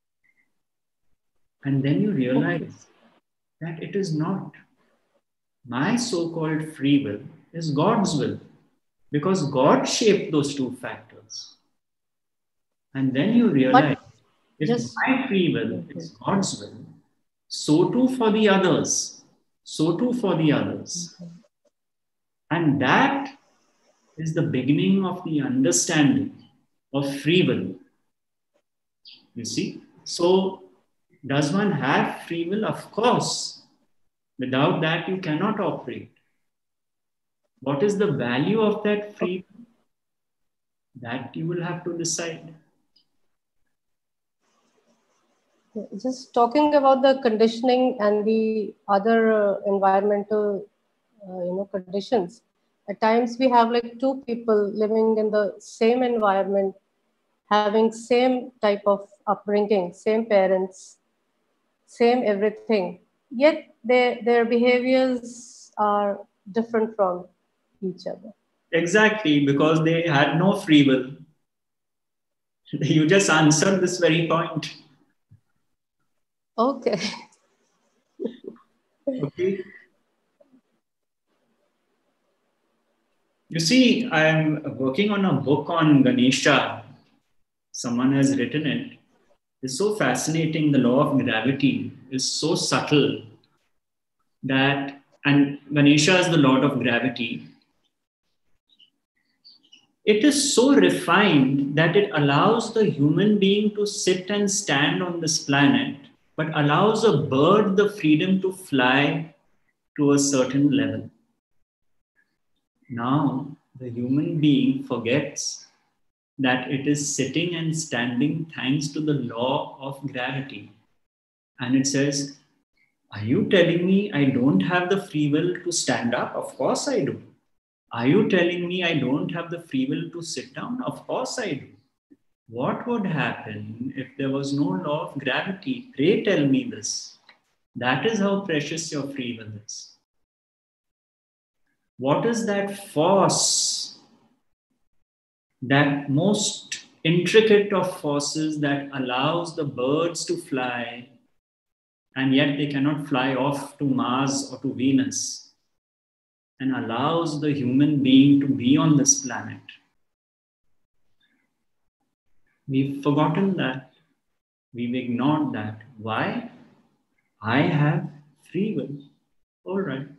Speaker 1: And then you realize that it is not. My so-called free will is God's will, because God shaped those two factors. And then you realize, if my free will is God's will, so too for the others. So too for the others. And that is the beginning of the understanding of free will. You see? So, does one have free will? Of course. Without that, you cannot operate. What is the value of that free will? That you will have to decide.
Speaker 8: Just talking about the conditioning and the other environmental conditions. At times we have like two people living in the same environment, having same type of upbringing, same parents, same everything. Yet their behaviors are different from each other.
Speaker 1: Exactly, because they had no free will. You just answered this very point.
Speaker 8: Okay.
Speaker 1: Okay. You see, I'm working on a book on Ganesha. Someone has written it. It's so fascinating. The law of gravity is so subtle that, and Ganesha is the lord of gravity. It is so refined that it allows the human being to sit and stand on this planet, but allows a bird the freedom to fly to a certain level. Now, the human being forgets that it is sitting and standing thanks to the law of gravity. And it says, are you telling me I don't have the free will to stand up? Of course I do. Are you telling me I don't have the free will to sit down? Of course I do. What would happen if there was no law of gravity? Pray tell me this. That is how precious your free will is. What is that force, that most intricate of forces that allows the birds to fly, and yet they cannot fly off to Mars or to Venus, and allows the human being to be on this planet? We've forgotten that. We've ignored that. Why? I have free will. All right.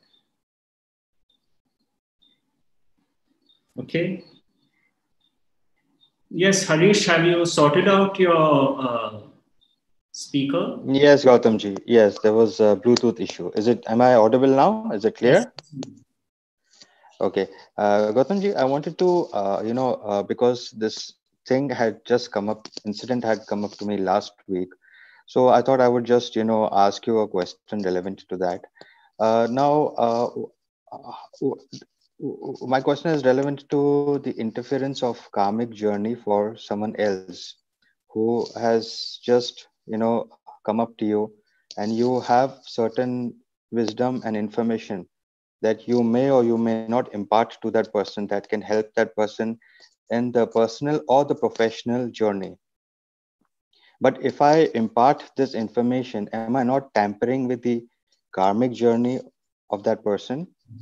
Speaker 1: Okay. Yes, Harish, have you sorted out your speaker?
Speaker 9: Yes, Gautamji. Yes, there was a Bluetooth issue. Am I audible now? Is it clear?
Speaker 1: Yes.
Speaker 9: Okay. Gautamji, I wanted to, because this thing had just come up, incident had come up to me last week. So I thought I would just, ask you a question relevant to that. My question is relevant to the interference of karmic journey for someone else who has just, come up to you, and you have certain wisdom and information that you may or you may not impart to that person that can help that person in the personal or the professional journey. But if I impart this information, am I not tampering with the karmic journey of that person?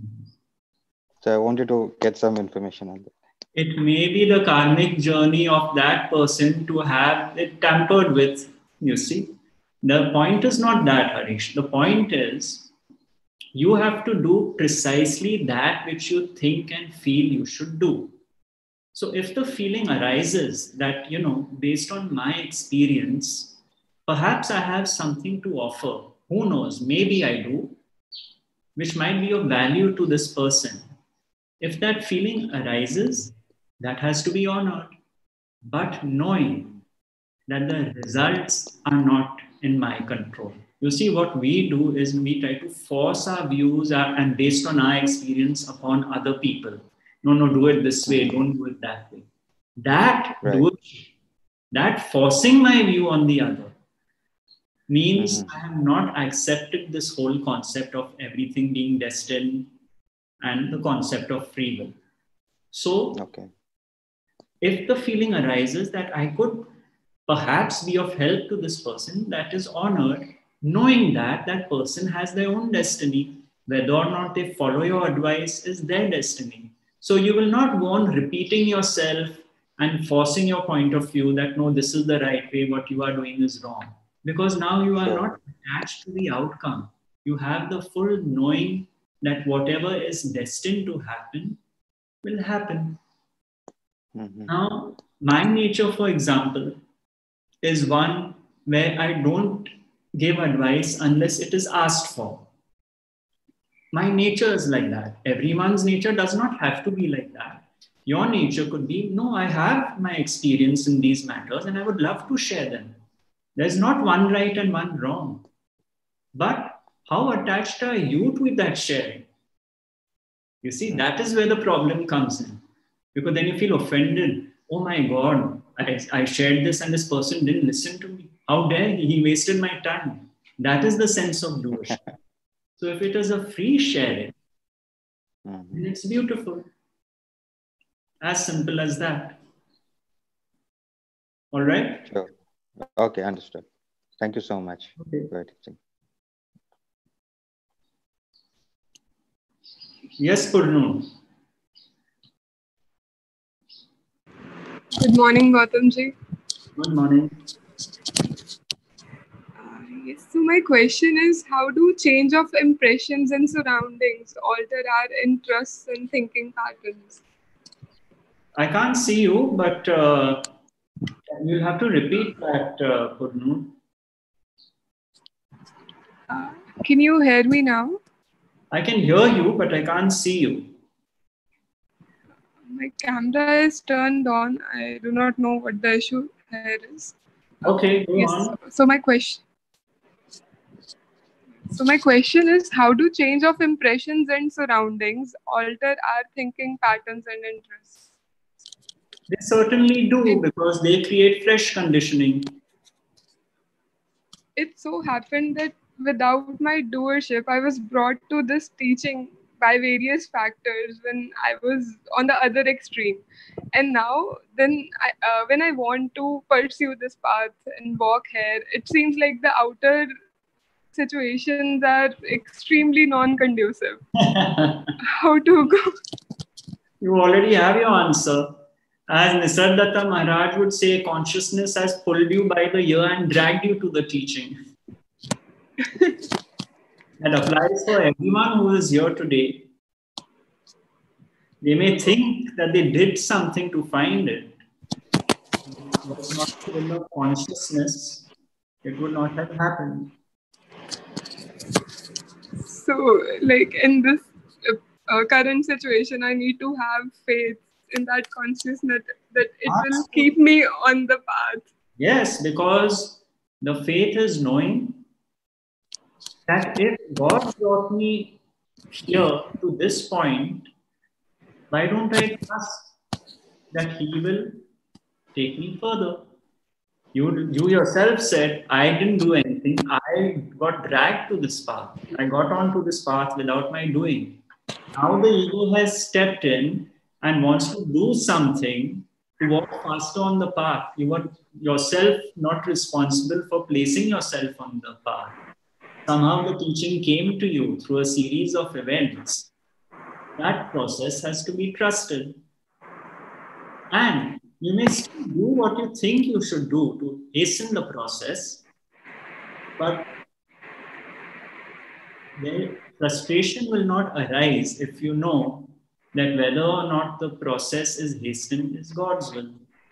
Speaker 9: So I wanted to get some information on that.
Speaker 1: It may be the karmic journey of that person to have it tampered with, you see. The point is not that, Harish. The point is you have to do precisely that which you think and feel you should do. So if the feeling arises that, based on my experience, perhaps I have something to offer. Who knows? Maybe I do, which might be of value to this person. If that feeling arises, that has to be honored, but knowing that the results are not in my control. You see, what we do is we try to force our views and based on our experience upon other people. No, do it this way, don't do it that way. That forcing my view on the other means I have not accepted this whole concept of everything being destined and the concept of free will. So, if the feeling arises that I could perhaps be of help to this person, that is honored, knowing that that person has their own destiny. Whether or not they follow your advice is their destiny. So you will not go on repeating yourself and forcing your point of view that, no, this is the right way, what you are doing is wrong. Because now you are not attached to the outcome. You have the full knowing that whatever is destined to happen will happen. Now, my nature, for example, is one where I don't give advice unless it is asked for. My nature is like that. Everyone's nature does not have to be like that. Your nature could be, no, I have my experience in these matters and I would love to share them. There's not one right and one wrong. But how attached are you to that sharing? You see, that is where the problem comes in. Because then you feel offended. Oh my God, I shared this and this person didn't listen to me. How dare he? He wasted my time. That is the sense of doership. So if it is a free sharing, And it's beautiful. As simple as that. All right?
Speaker 9: Sure. Okay, understood. Thank you so much
Speaker 1: Okay.
Speaker 9: for your teaching.
Speaker 1: Yes, Purnu.
Speaker 10: Good morning, Gautamji.
Speaker 1: Good morning.
Speaker 10: Yes, so my question is, how do change of impressions and surroundings alter our interests and thinking patterns?
Speaker 1: I can't see you, but you'll have to repeat that, Purnu.
Speaker 10: Can you hear me now?
Speaker 1: I can hear you, but I can't see you.
Speaker 10: My camera is turned on. I do not know what the issue here is.
Speaker 1: Okay, go
Speaker 10: Yes.
Speaker 1: on.
Speaker 10: So my question is, how do change of impressions and surroundings alter our thinking patterns and interests?
Speaker 1: They certainly do, because they create fresh conditioning.
Speaker 10: It so happened that without my doership, I was brought to this teaching by various factors when I was on the other extreme. And now, when I want to pursue this path and walk here, it seems like the outer situations are extremely non-conducive. How to go?
Speaker 1: You already have your answer. As Nisargadatta Maharaj would say, consciousness has pulled you by the ear and dragged you to the teaching. That applies for everyone who is here today. They may think that they did something to find it, but not in the consciousness, it would not have happened.
Speaker 10: So, like in this current situation, I need to have faith in that consciousness that it will keep me on the path.
Speaker 1: Yes, because the faith is knowing that if God brought me here to this point, why don't I trust that He will take me further? You yourself said, I didn't do anything. I got dragged to this path. I got onto this path without my doing. Now the ego has stepped in and wants to do something to walk faster on the path. You are yourself not responsible for placing yourself on the path. Somehow the teaching came to you through a series of events. That process has to be trusted. And you may still do what you think you should do to hasten the process, but the frustration will not arise if you know that whether or not the process is hastened is God's will.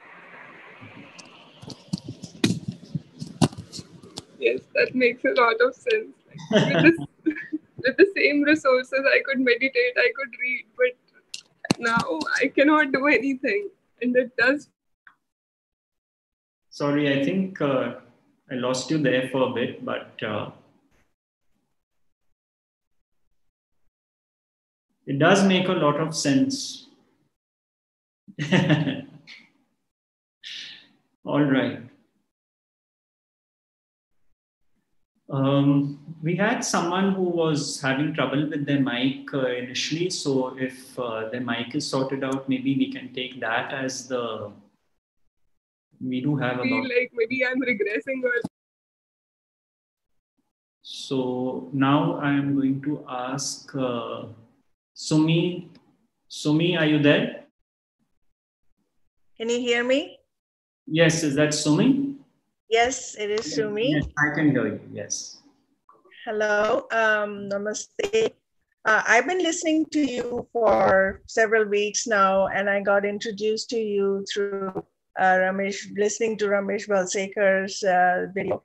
Speaker 10: Yes, that makes a lot of sense. With the same resources, I could meditate, I could read, but now I cannot do anything. And it does.
Speaker 1: Sorry, I think I lost you there for a bit, but it does make a lot of sense. All right. We had someone who was having trouble with their mic initially. So if their mic is sorted out, maybe we can take that as the... We do have
Speaker 10: I feel
Speaker 1: about...
Speaker 10: like maybe I'm regressing.
Speaker 1: So now I am going to ask Sumi. Sumi, are you there?
Speaker 11: Can you hear me?
Speaker 1: Yes, is that Sumi?
Speaker 11: Yes, it is Sumi.
Speaker 1: Yes, I can hear you, yes.
Speaker 11: Hello, namaste. I've been listening to you for several weeks now, and I got introduced to you through listening to Ramesh Balsekar's video.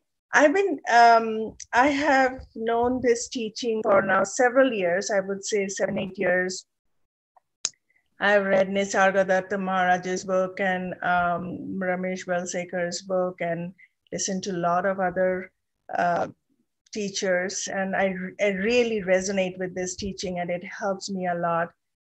Speaker 11: I have known this teaching for now several years, I would say 7-8 years. I've read Nisargadatta Maharaj's book and Ramesh Balsekar's book and listened to a lot of other teachers. And I really resonate with this teaching and it helps me a lot.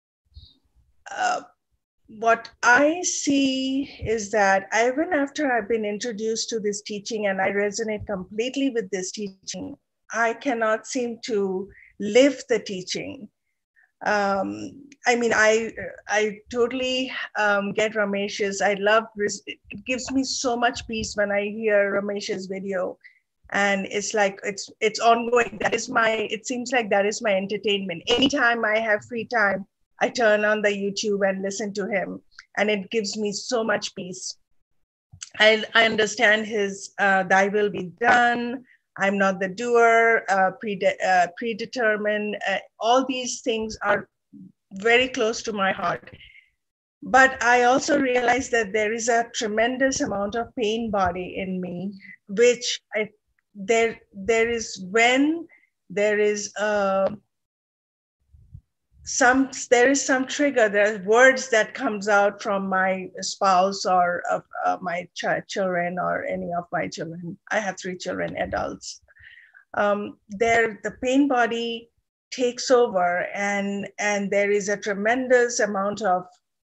Speaker 11: What I see is that even after I've been introduced to this teaching and I resonate completely with this teaching, I cannot seem to live the teaching. I mean, I totally get Ramesh's. I love this. It gives me so much peace when I hear Ramesh's video, and it's like it's ongoing. That is my. It seems like that is my entertainment. Anytime I have free time, I turn on the YouTube and listen to him, and it gives me so much peace. I understand his "Thy will be done." I'm not the doer. Predetermined. All these things are very close to my heart. But I also realized that there is a tremendous amount of pain body in me, which there is when there is some trigger. There are words that comes out from my spouse or of my children or any of my children. I have 3 children, adults. The pain body takes over, and there is a tremendous amount of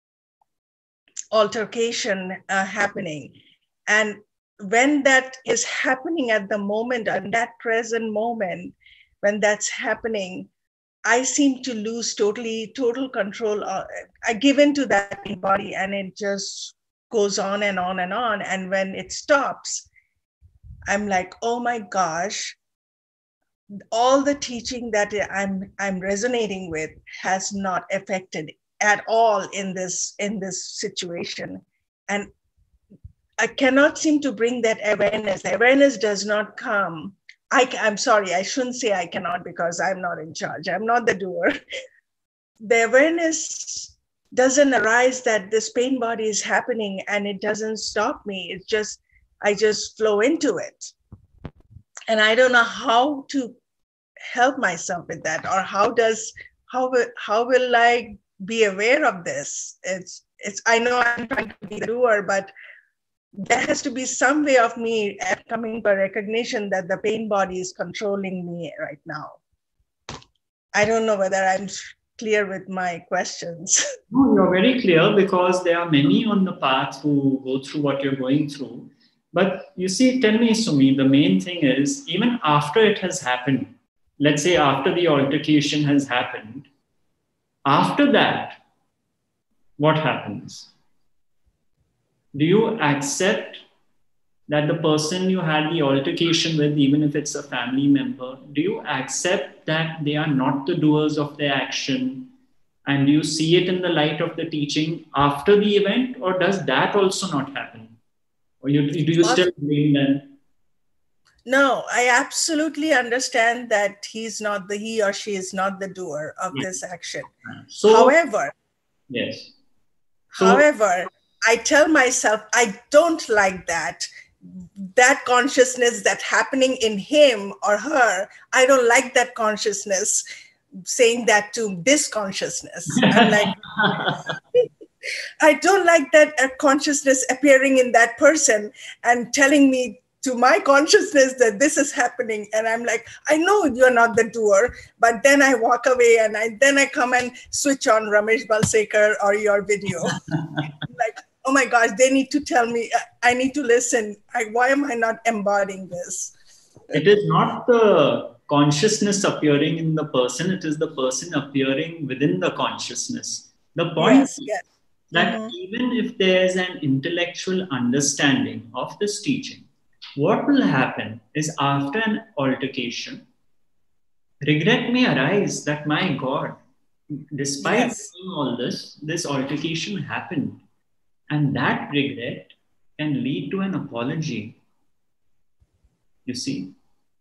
Speaker 11: altercation happening. And when that is happening at the moment, at that present moment, when that's happening, I seem to lose total control. I give into that pain body, and it just goes on and on and on. And when it stops, I'm like, oh my gosh, all the teaching that I'm resonating with has not affected at all in this situation. And I cannot seem to bring that awareness. The awareness does not come. I'm sorry, I shouldn't say I cannot, because I'm not in charge. I'm not the doer. The awareness doesn't arise that this pain body is happening, and it doesn't stop me. It's just, I just flow into it. And I don't know how to help myself with that, or how will I be aware of this? I know I'm trying to be the doer, but there has to be some way of me coming to a recognition that the pain body is controlling me right now. I don't know whether I'm clear with my questions.
Speaker 1: No, you're very clear, because there are many on the path who go through what you're going through. But you see, tell me, Sumi, the main thing is, even after it has happened, let's say after the altercation has happened, after that, what happens? Do you accept that the person you had the altercation with, even if it's a family member, do you accept that they are not the doers of their action? And do you see it in the light of the teaching after the event, or does that also not happen? Or do you still blame them?
Speaker 11: No, I absolutely understand that he or she is not the doer of this action.
Speaker 1: So,
Speaker 11: however,
Speaker 1: yes.
Speaker 11: However, I tell myself, I don't like that consciousness that's happening in him or her. I don't like that consciousness saying that to this consciousness. I'm like, I don't like that consciousness appearing in that person and telling me to my consciousness that this is happening. And I'm like, I know you're not the doer, but then I walk away, and then I come and switch on Ramesh Balsekar or your video. Like, oh my gosh, they need to tell me, I need to listen. Why am I not embodying this?
Speaker 1: It is not the consciousness appearing in the person, it is the person appearing within the consciousness. The point is that even if there's an intellectual understanding of this teaching, what will happen is, after an altercation, regret may arise that, my God, despite doing all this altercation happened. And that regret can lead to an apology. You see?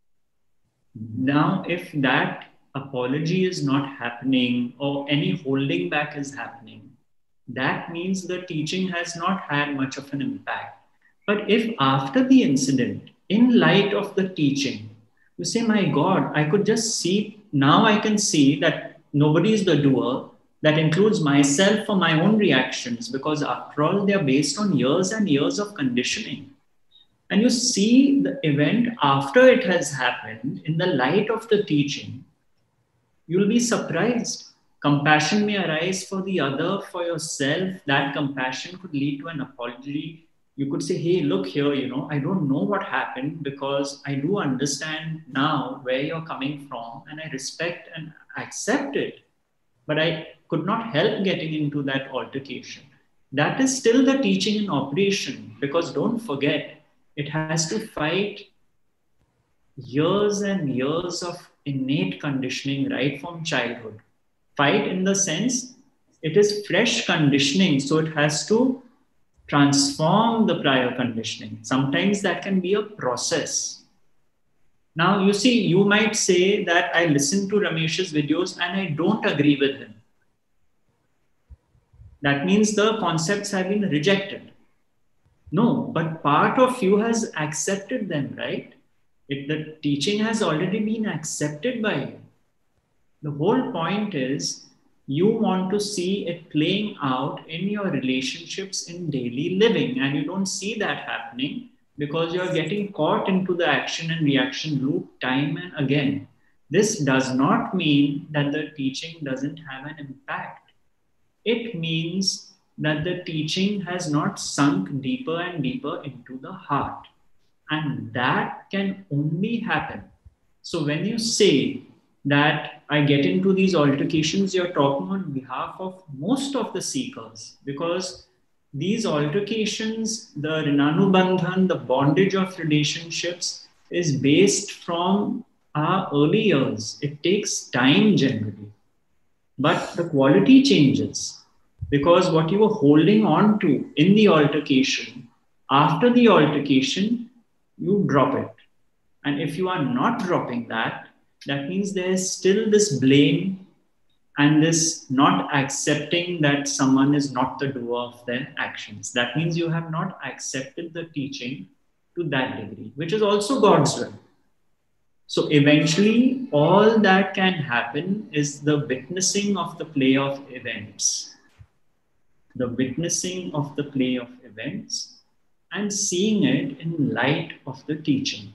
Speaker 1: Now, if that apology is not happening, or any holding back is happening, that means the teaching has not had much of an impact. But if after the incident, in light of the teaching, you say, my God, I could just see, now I can see that nobody is the doer. That includes myself for my own reactions, because after all, they are based on years and years of conditioning. And you see the event after it has happened in the light of the teaching, you'll be surprised. Compassion may arise for the other, for yourself. That compassion could lead to an apology. You could say, hey, look here, I don't know what happened, because I do understand now where you're coming from, and I respect and accept it. but I could not help getting into that altercation. That is still the teaching in operation, because don't forget, it has to fight years and years of innate conditioning right from childhood. Fight in the sense it is fresh conditioning, so it has to transform the prior conditioning. Sometimes that can be a process. Now, you see, you might say that I listen to Ramesh's videos and I don't agree with him. That means the concepts have been rejected. No, but part of you has accepted them, right? The teaching has already been accepted by you. The whole point is you want to see it playing out in your relationships in daily living, and you don't see that happening because you're getting caught into the action and reaction loop time and again. This does not mean that the teaching doesn't have an impact. It means that the teaching has not sunk deeper and deeper into the heart. And that can only happen. So when you say that I get into these altercations, you're talking on behalf of most of the seekers, because these altercations, the Rinanubandhan, the bondage of relationships, is based from our early years. It takes time generally, but the quality changes, because what you were holding on to in the altercation, after the altercation, you drop it. And if you are not dropping that, that means there's still this blame and this not accepting that someone is not the doer of their actions. That means you have not accepted the teaching to that degree, which is also God's will. So eventually, all that can happen is the witnessing of the play of events. The witnessing of the play of events and seeing it in light of the teaching.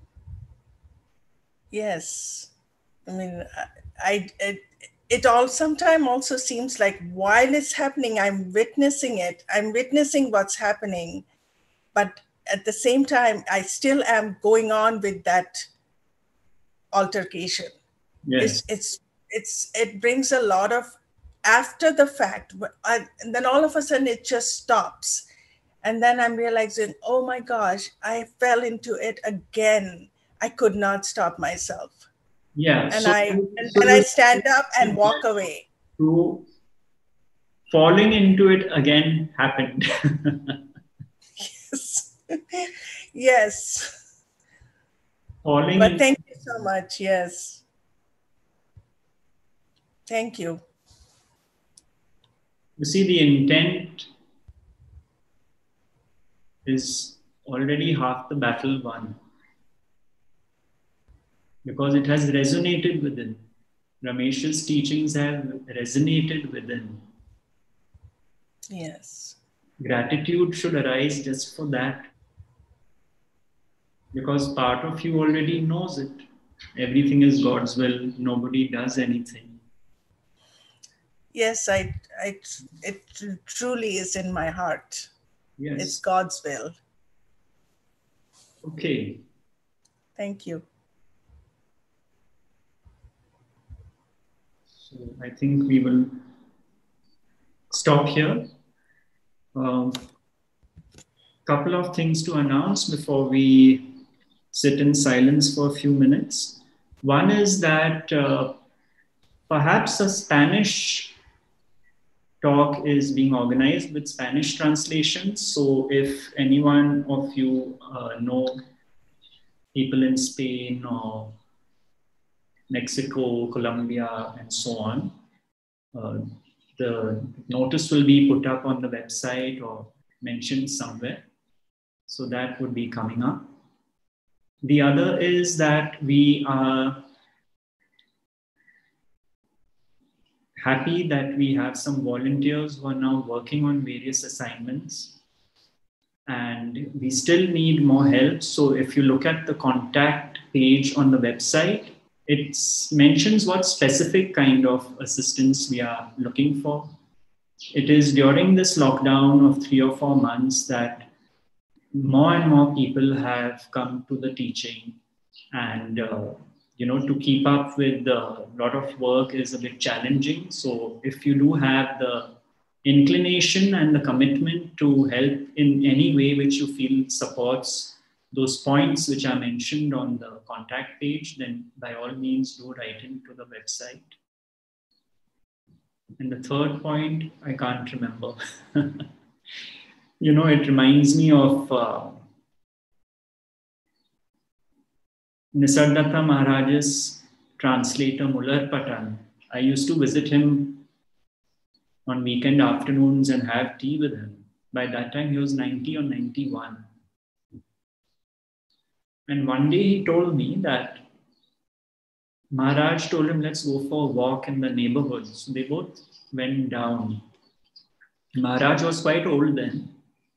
Speaker 11: Yes. I mean, it all sometimes also seems like while it's happening, I'm witnessing it. I'm witnessing what's happening. But at the same time, I still am going on with that altercation.
Speaker 1: Yes.
Speaker 11: It brings a lot of after the fact, and then all of a sudden it just stops. And then I'm realizing, oh my gosh, I fell into it again. I could not stop myself.
Speaker 1: Yeah.
Speaker 11: And I stand up and walk away.
Speaker 1: So falling into it again happened.
Speaker 11: Yes. Yes.
Speaker 1: Falling.
Speaker 11: But thank you so much. Yes. Thank you.
Speaker 1: You see, the intent is already half the battle won, because it has resonated within. Ramesh's teachings have resonated within.
Speaker 11: Yes.
Speaker 1: Gratitude should arise just for that, because part of you already knows it. Everything is God's will. Nobody does anything.
Speaker 11: Yes, it truly is in my heart.
Speaker 1: Yes.
Speaker 11: It's God's will.
Speaker 1: Okay.
Speaker 11: Thank you.
Speaker 1: So I think we will stop here. Couple of things to announce before we sit in silence for a few minutes. One is that perhaps a Spanish talk is being organized with Spanish translations. So if anyone of you know people in Spain or Mexico, Colombia, and so on, the notice will be put up on the website or mentioned somewhere. So that would be coming up. The other is that we are happy that we have some volunteers who are now working on various assignments, and we still need more help. So if you look at the contact page on the website, it mentions what specific kind of assistance we are looking for. It is during this lockdown of 3 or 4 months that more and more people have come to the teaching, and to keep up with a lot of work is a bit challenging. So if you do have the inclination and the commitment to help in any way which you feel supports those points which are mentioned on the contact page, then by all means do write into the website. And the third point, I can't remember. It reminds me of Nisargadatta Maharaj's translator Mular Patan. I used to visit him on weekend afternoons and have tea with him. By that time, he was 90 or 91. And one day he told me that Maharaj told him, let's go for a walk in the neighborhood. So they both went down. Maharaj was quite old then.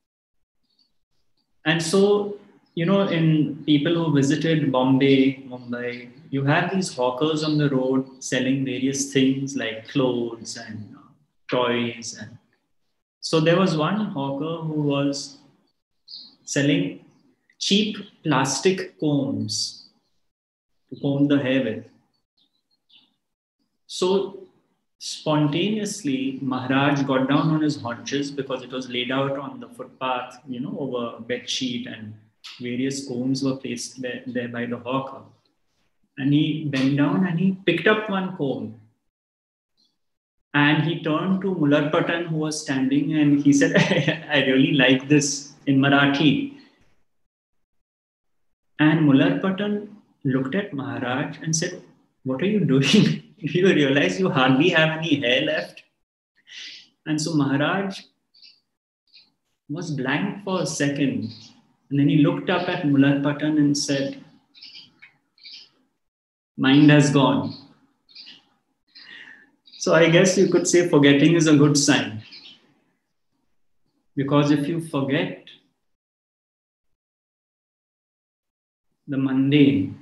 Speaker 1: And so, in people who visited Bombay, Mumbai, you have these hawkers on the road selling various things like clothes and toys. And so there was one hawker who was selling cheap plastic combs to comb the hair with. So spontaneously, Maharaj got down on his haunches because it was laid out on the footpath, over a bed sheet, and various combs were placed there by the hawker. And he bent down and he picked up one comb. And he turned to Mular Patan, who was standing, and he said, I really like this, in Marathi. And Mular Patan looked at Maharaj and said, what are you doing? You realize you hardly have any hair left? And so Maharaj was blank for a second. And then he looked up at Mular Patan and said, mind has gone. So I guess you could say forgetting is a good sign. Because if you forget the mundane,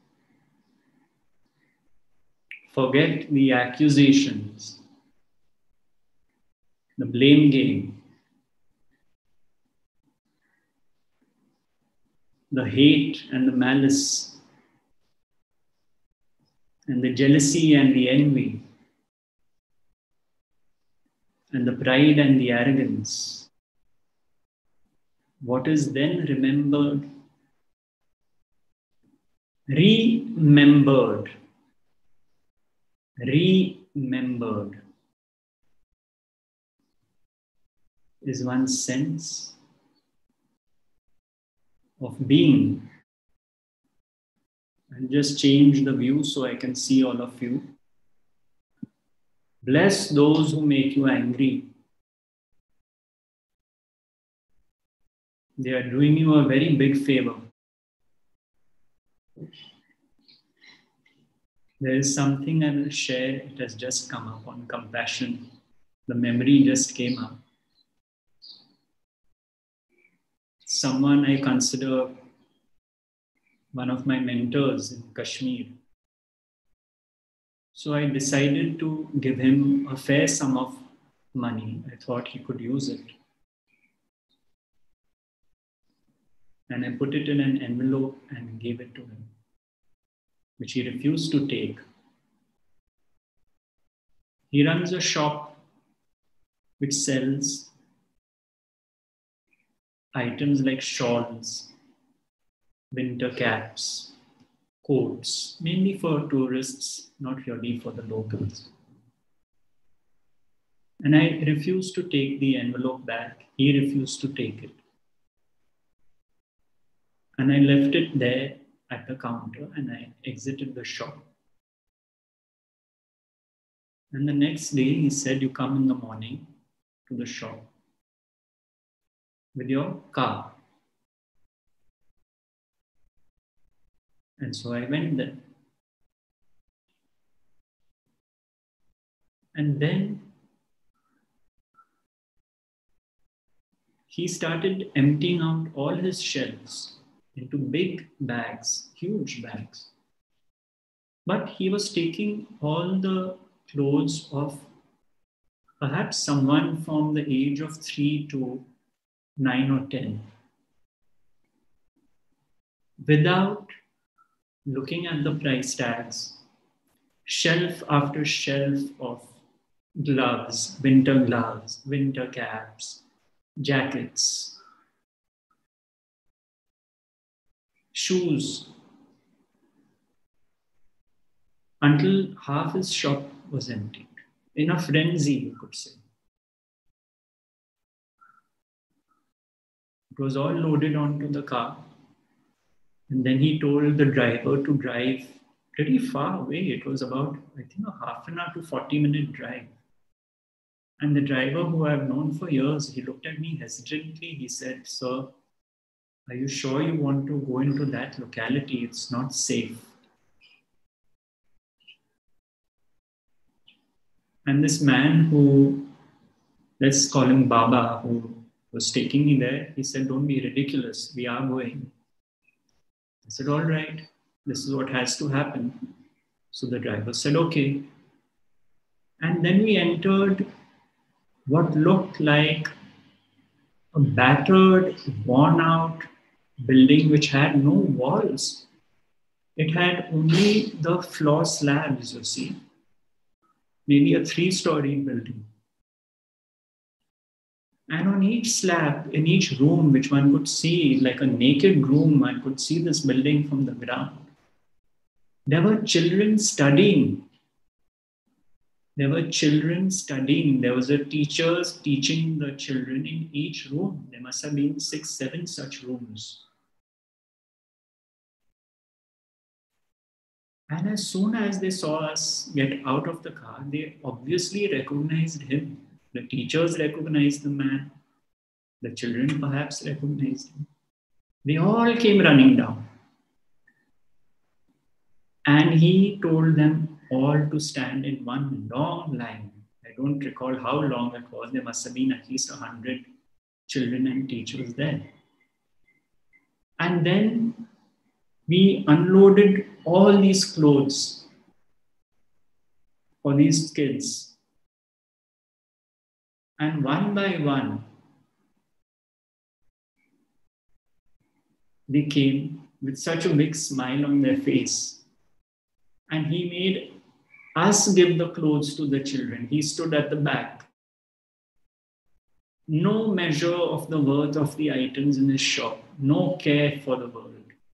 Speaker 1: forget the accusations, the blame game, the hate and the malice, and the jealousy and the envy, and the pride and the arrogance, what is then remembered? Remembered is one sense of being. I'll just change the view so I can see all of you. Bless those who make you angry. They are doing you a very big favor. There is something I will share. It has just come up on compassion. The memory just came up. Someone I consider one of my mentors in Kashmir. So I decided to give him a fair sum of money. I thought he could use it. And I put it in an envelope and gave it to him, which he refused to take. He runs a shop which sells items like shawls, winter caps, coats, mainly for tourists, not really for the locals. And I refused to take the envelope back. He refused to take it. And I left it there at the counter and I exited the shop. And the next day he said, you come in the morning to the shop with your car. And so I went there. And then he started emptying out all his shelves into big bags, huge bags. But he was taking all the clothes of perhaps someone from the age of 3 to 9 or 10 without looking at the price tags, shelf after shelf of gloves, winter caps, jackets, shoes, until half his shop was emptied. In a frenzy, you could say. It was all loaded onto the car. And then he told the driver to drive pretty far away. It was about, I think, a half an hour to 40-minute drive. And the driver, who I've known for years, he looked at me hesitantly. He said, "Sir, are you sure you want to go into that locality? It's not safe." And this man who, let's call him Baba, who was taking me there, he said, "Don't be ridiculous. We are going." I said, "All right, this is what has to happen." So the driver said, "Okay." And then we entered what looked like a battered, worn out building which had no walls. It had only the floor slabs, you see. Maybe a 3-story building. And on each slab, in each room, which one could see, like a naked room, one could see this building from the ground. There were children studying. There were children studying. There was a teacher teaching the children in each room. There must have been 6, 7 such rooms. And as soon as they saw us get out of the car, they obviously recognized him. The teachers recognized the man. The children perhaps recognized him. They all came running down. And he told them all to stand in one long line. I don't recall how long it was. There must have been at least 100 children and teachers there. And then we unloaded all these clothes for these kids. And one by one, they came with such a big smile on their face. And he made us give the clothes to the children. He stood at the back. No measure of the worth of the items in his shop. No care for the world.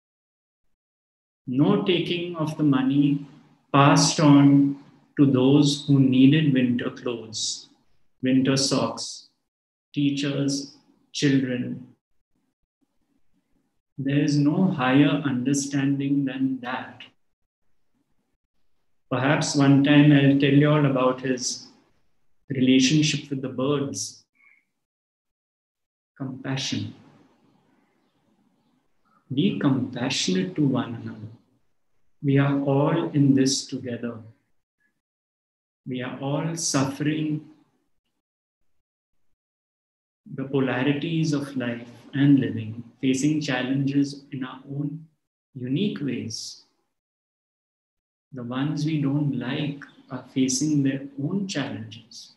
Speaker 1: No taking of the money passed on to those who needed winter clothes, winter socks, teachers, children. There is no higher understanding than that. Perhaps one time I'll tell you all about his relationship with the birds. Compassion. Be compassionate to one another. We are all in this together. We are all suffering the polarities of life and living, facing challenges in our own unique ways. The ones we don't like are facing their own challenges.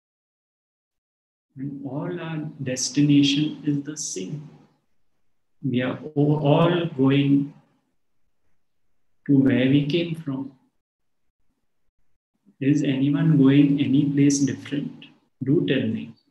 Speaker 1: And all our destination is the same. We are all going to where we came from. Is anyone going any place different? Do tell me.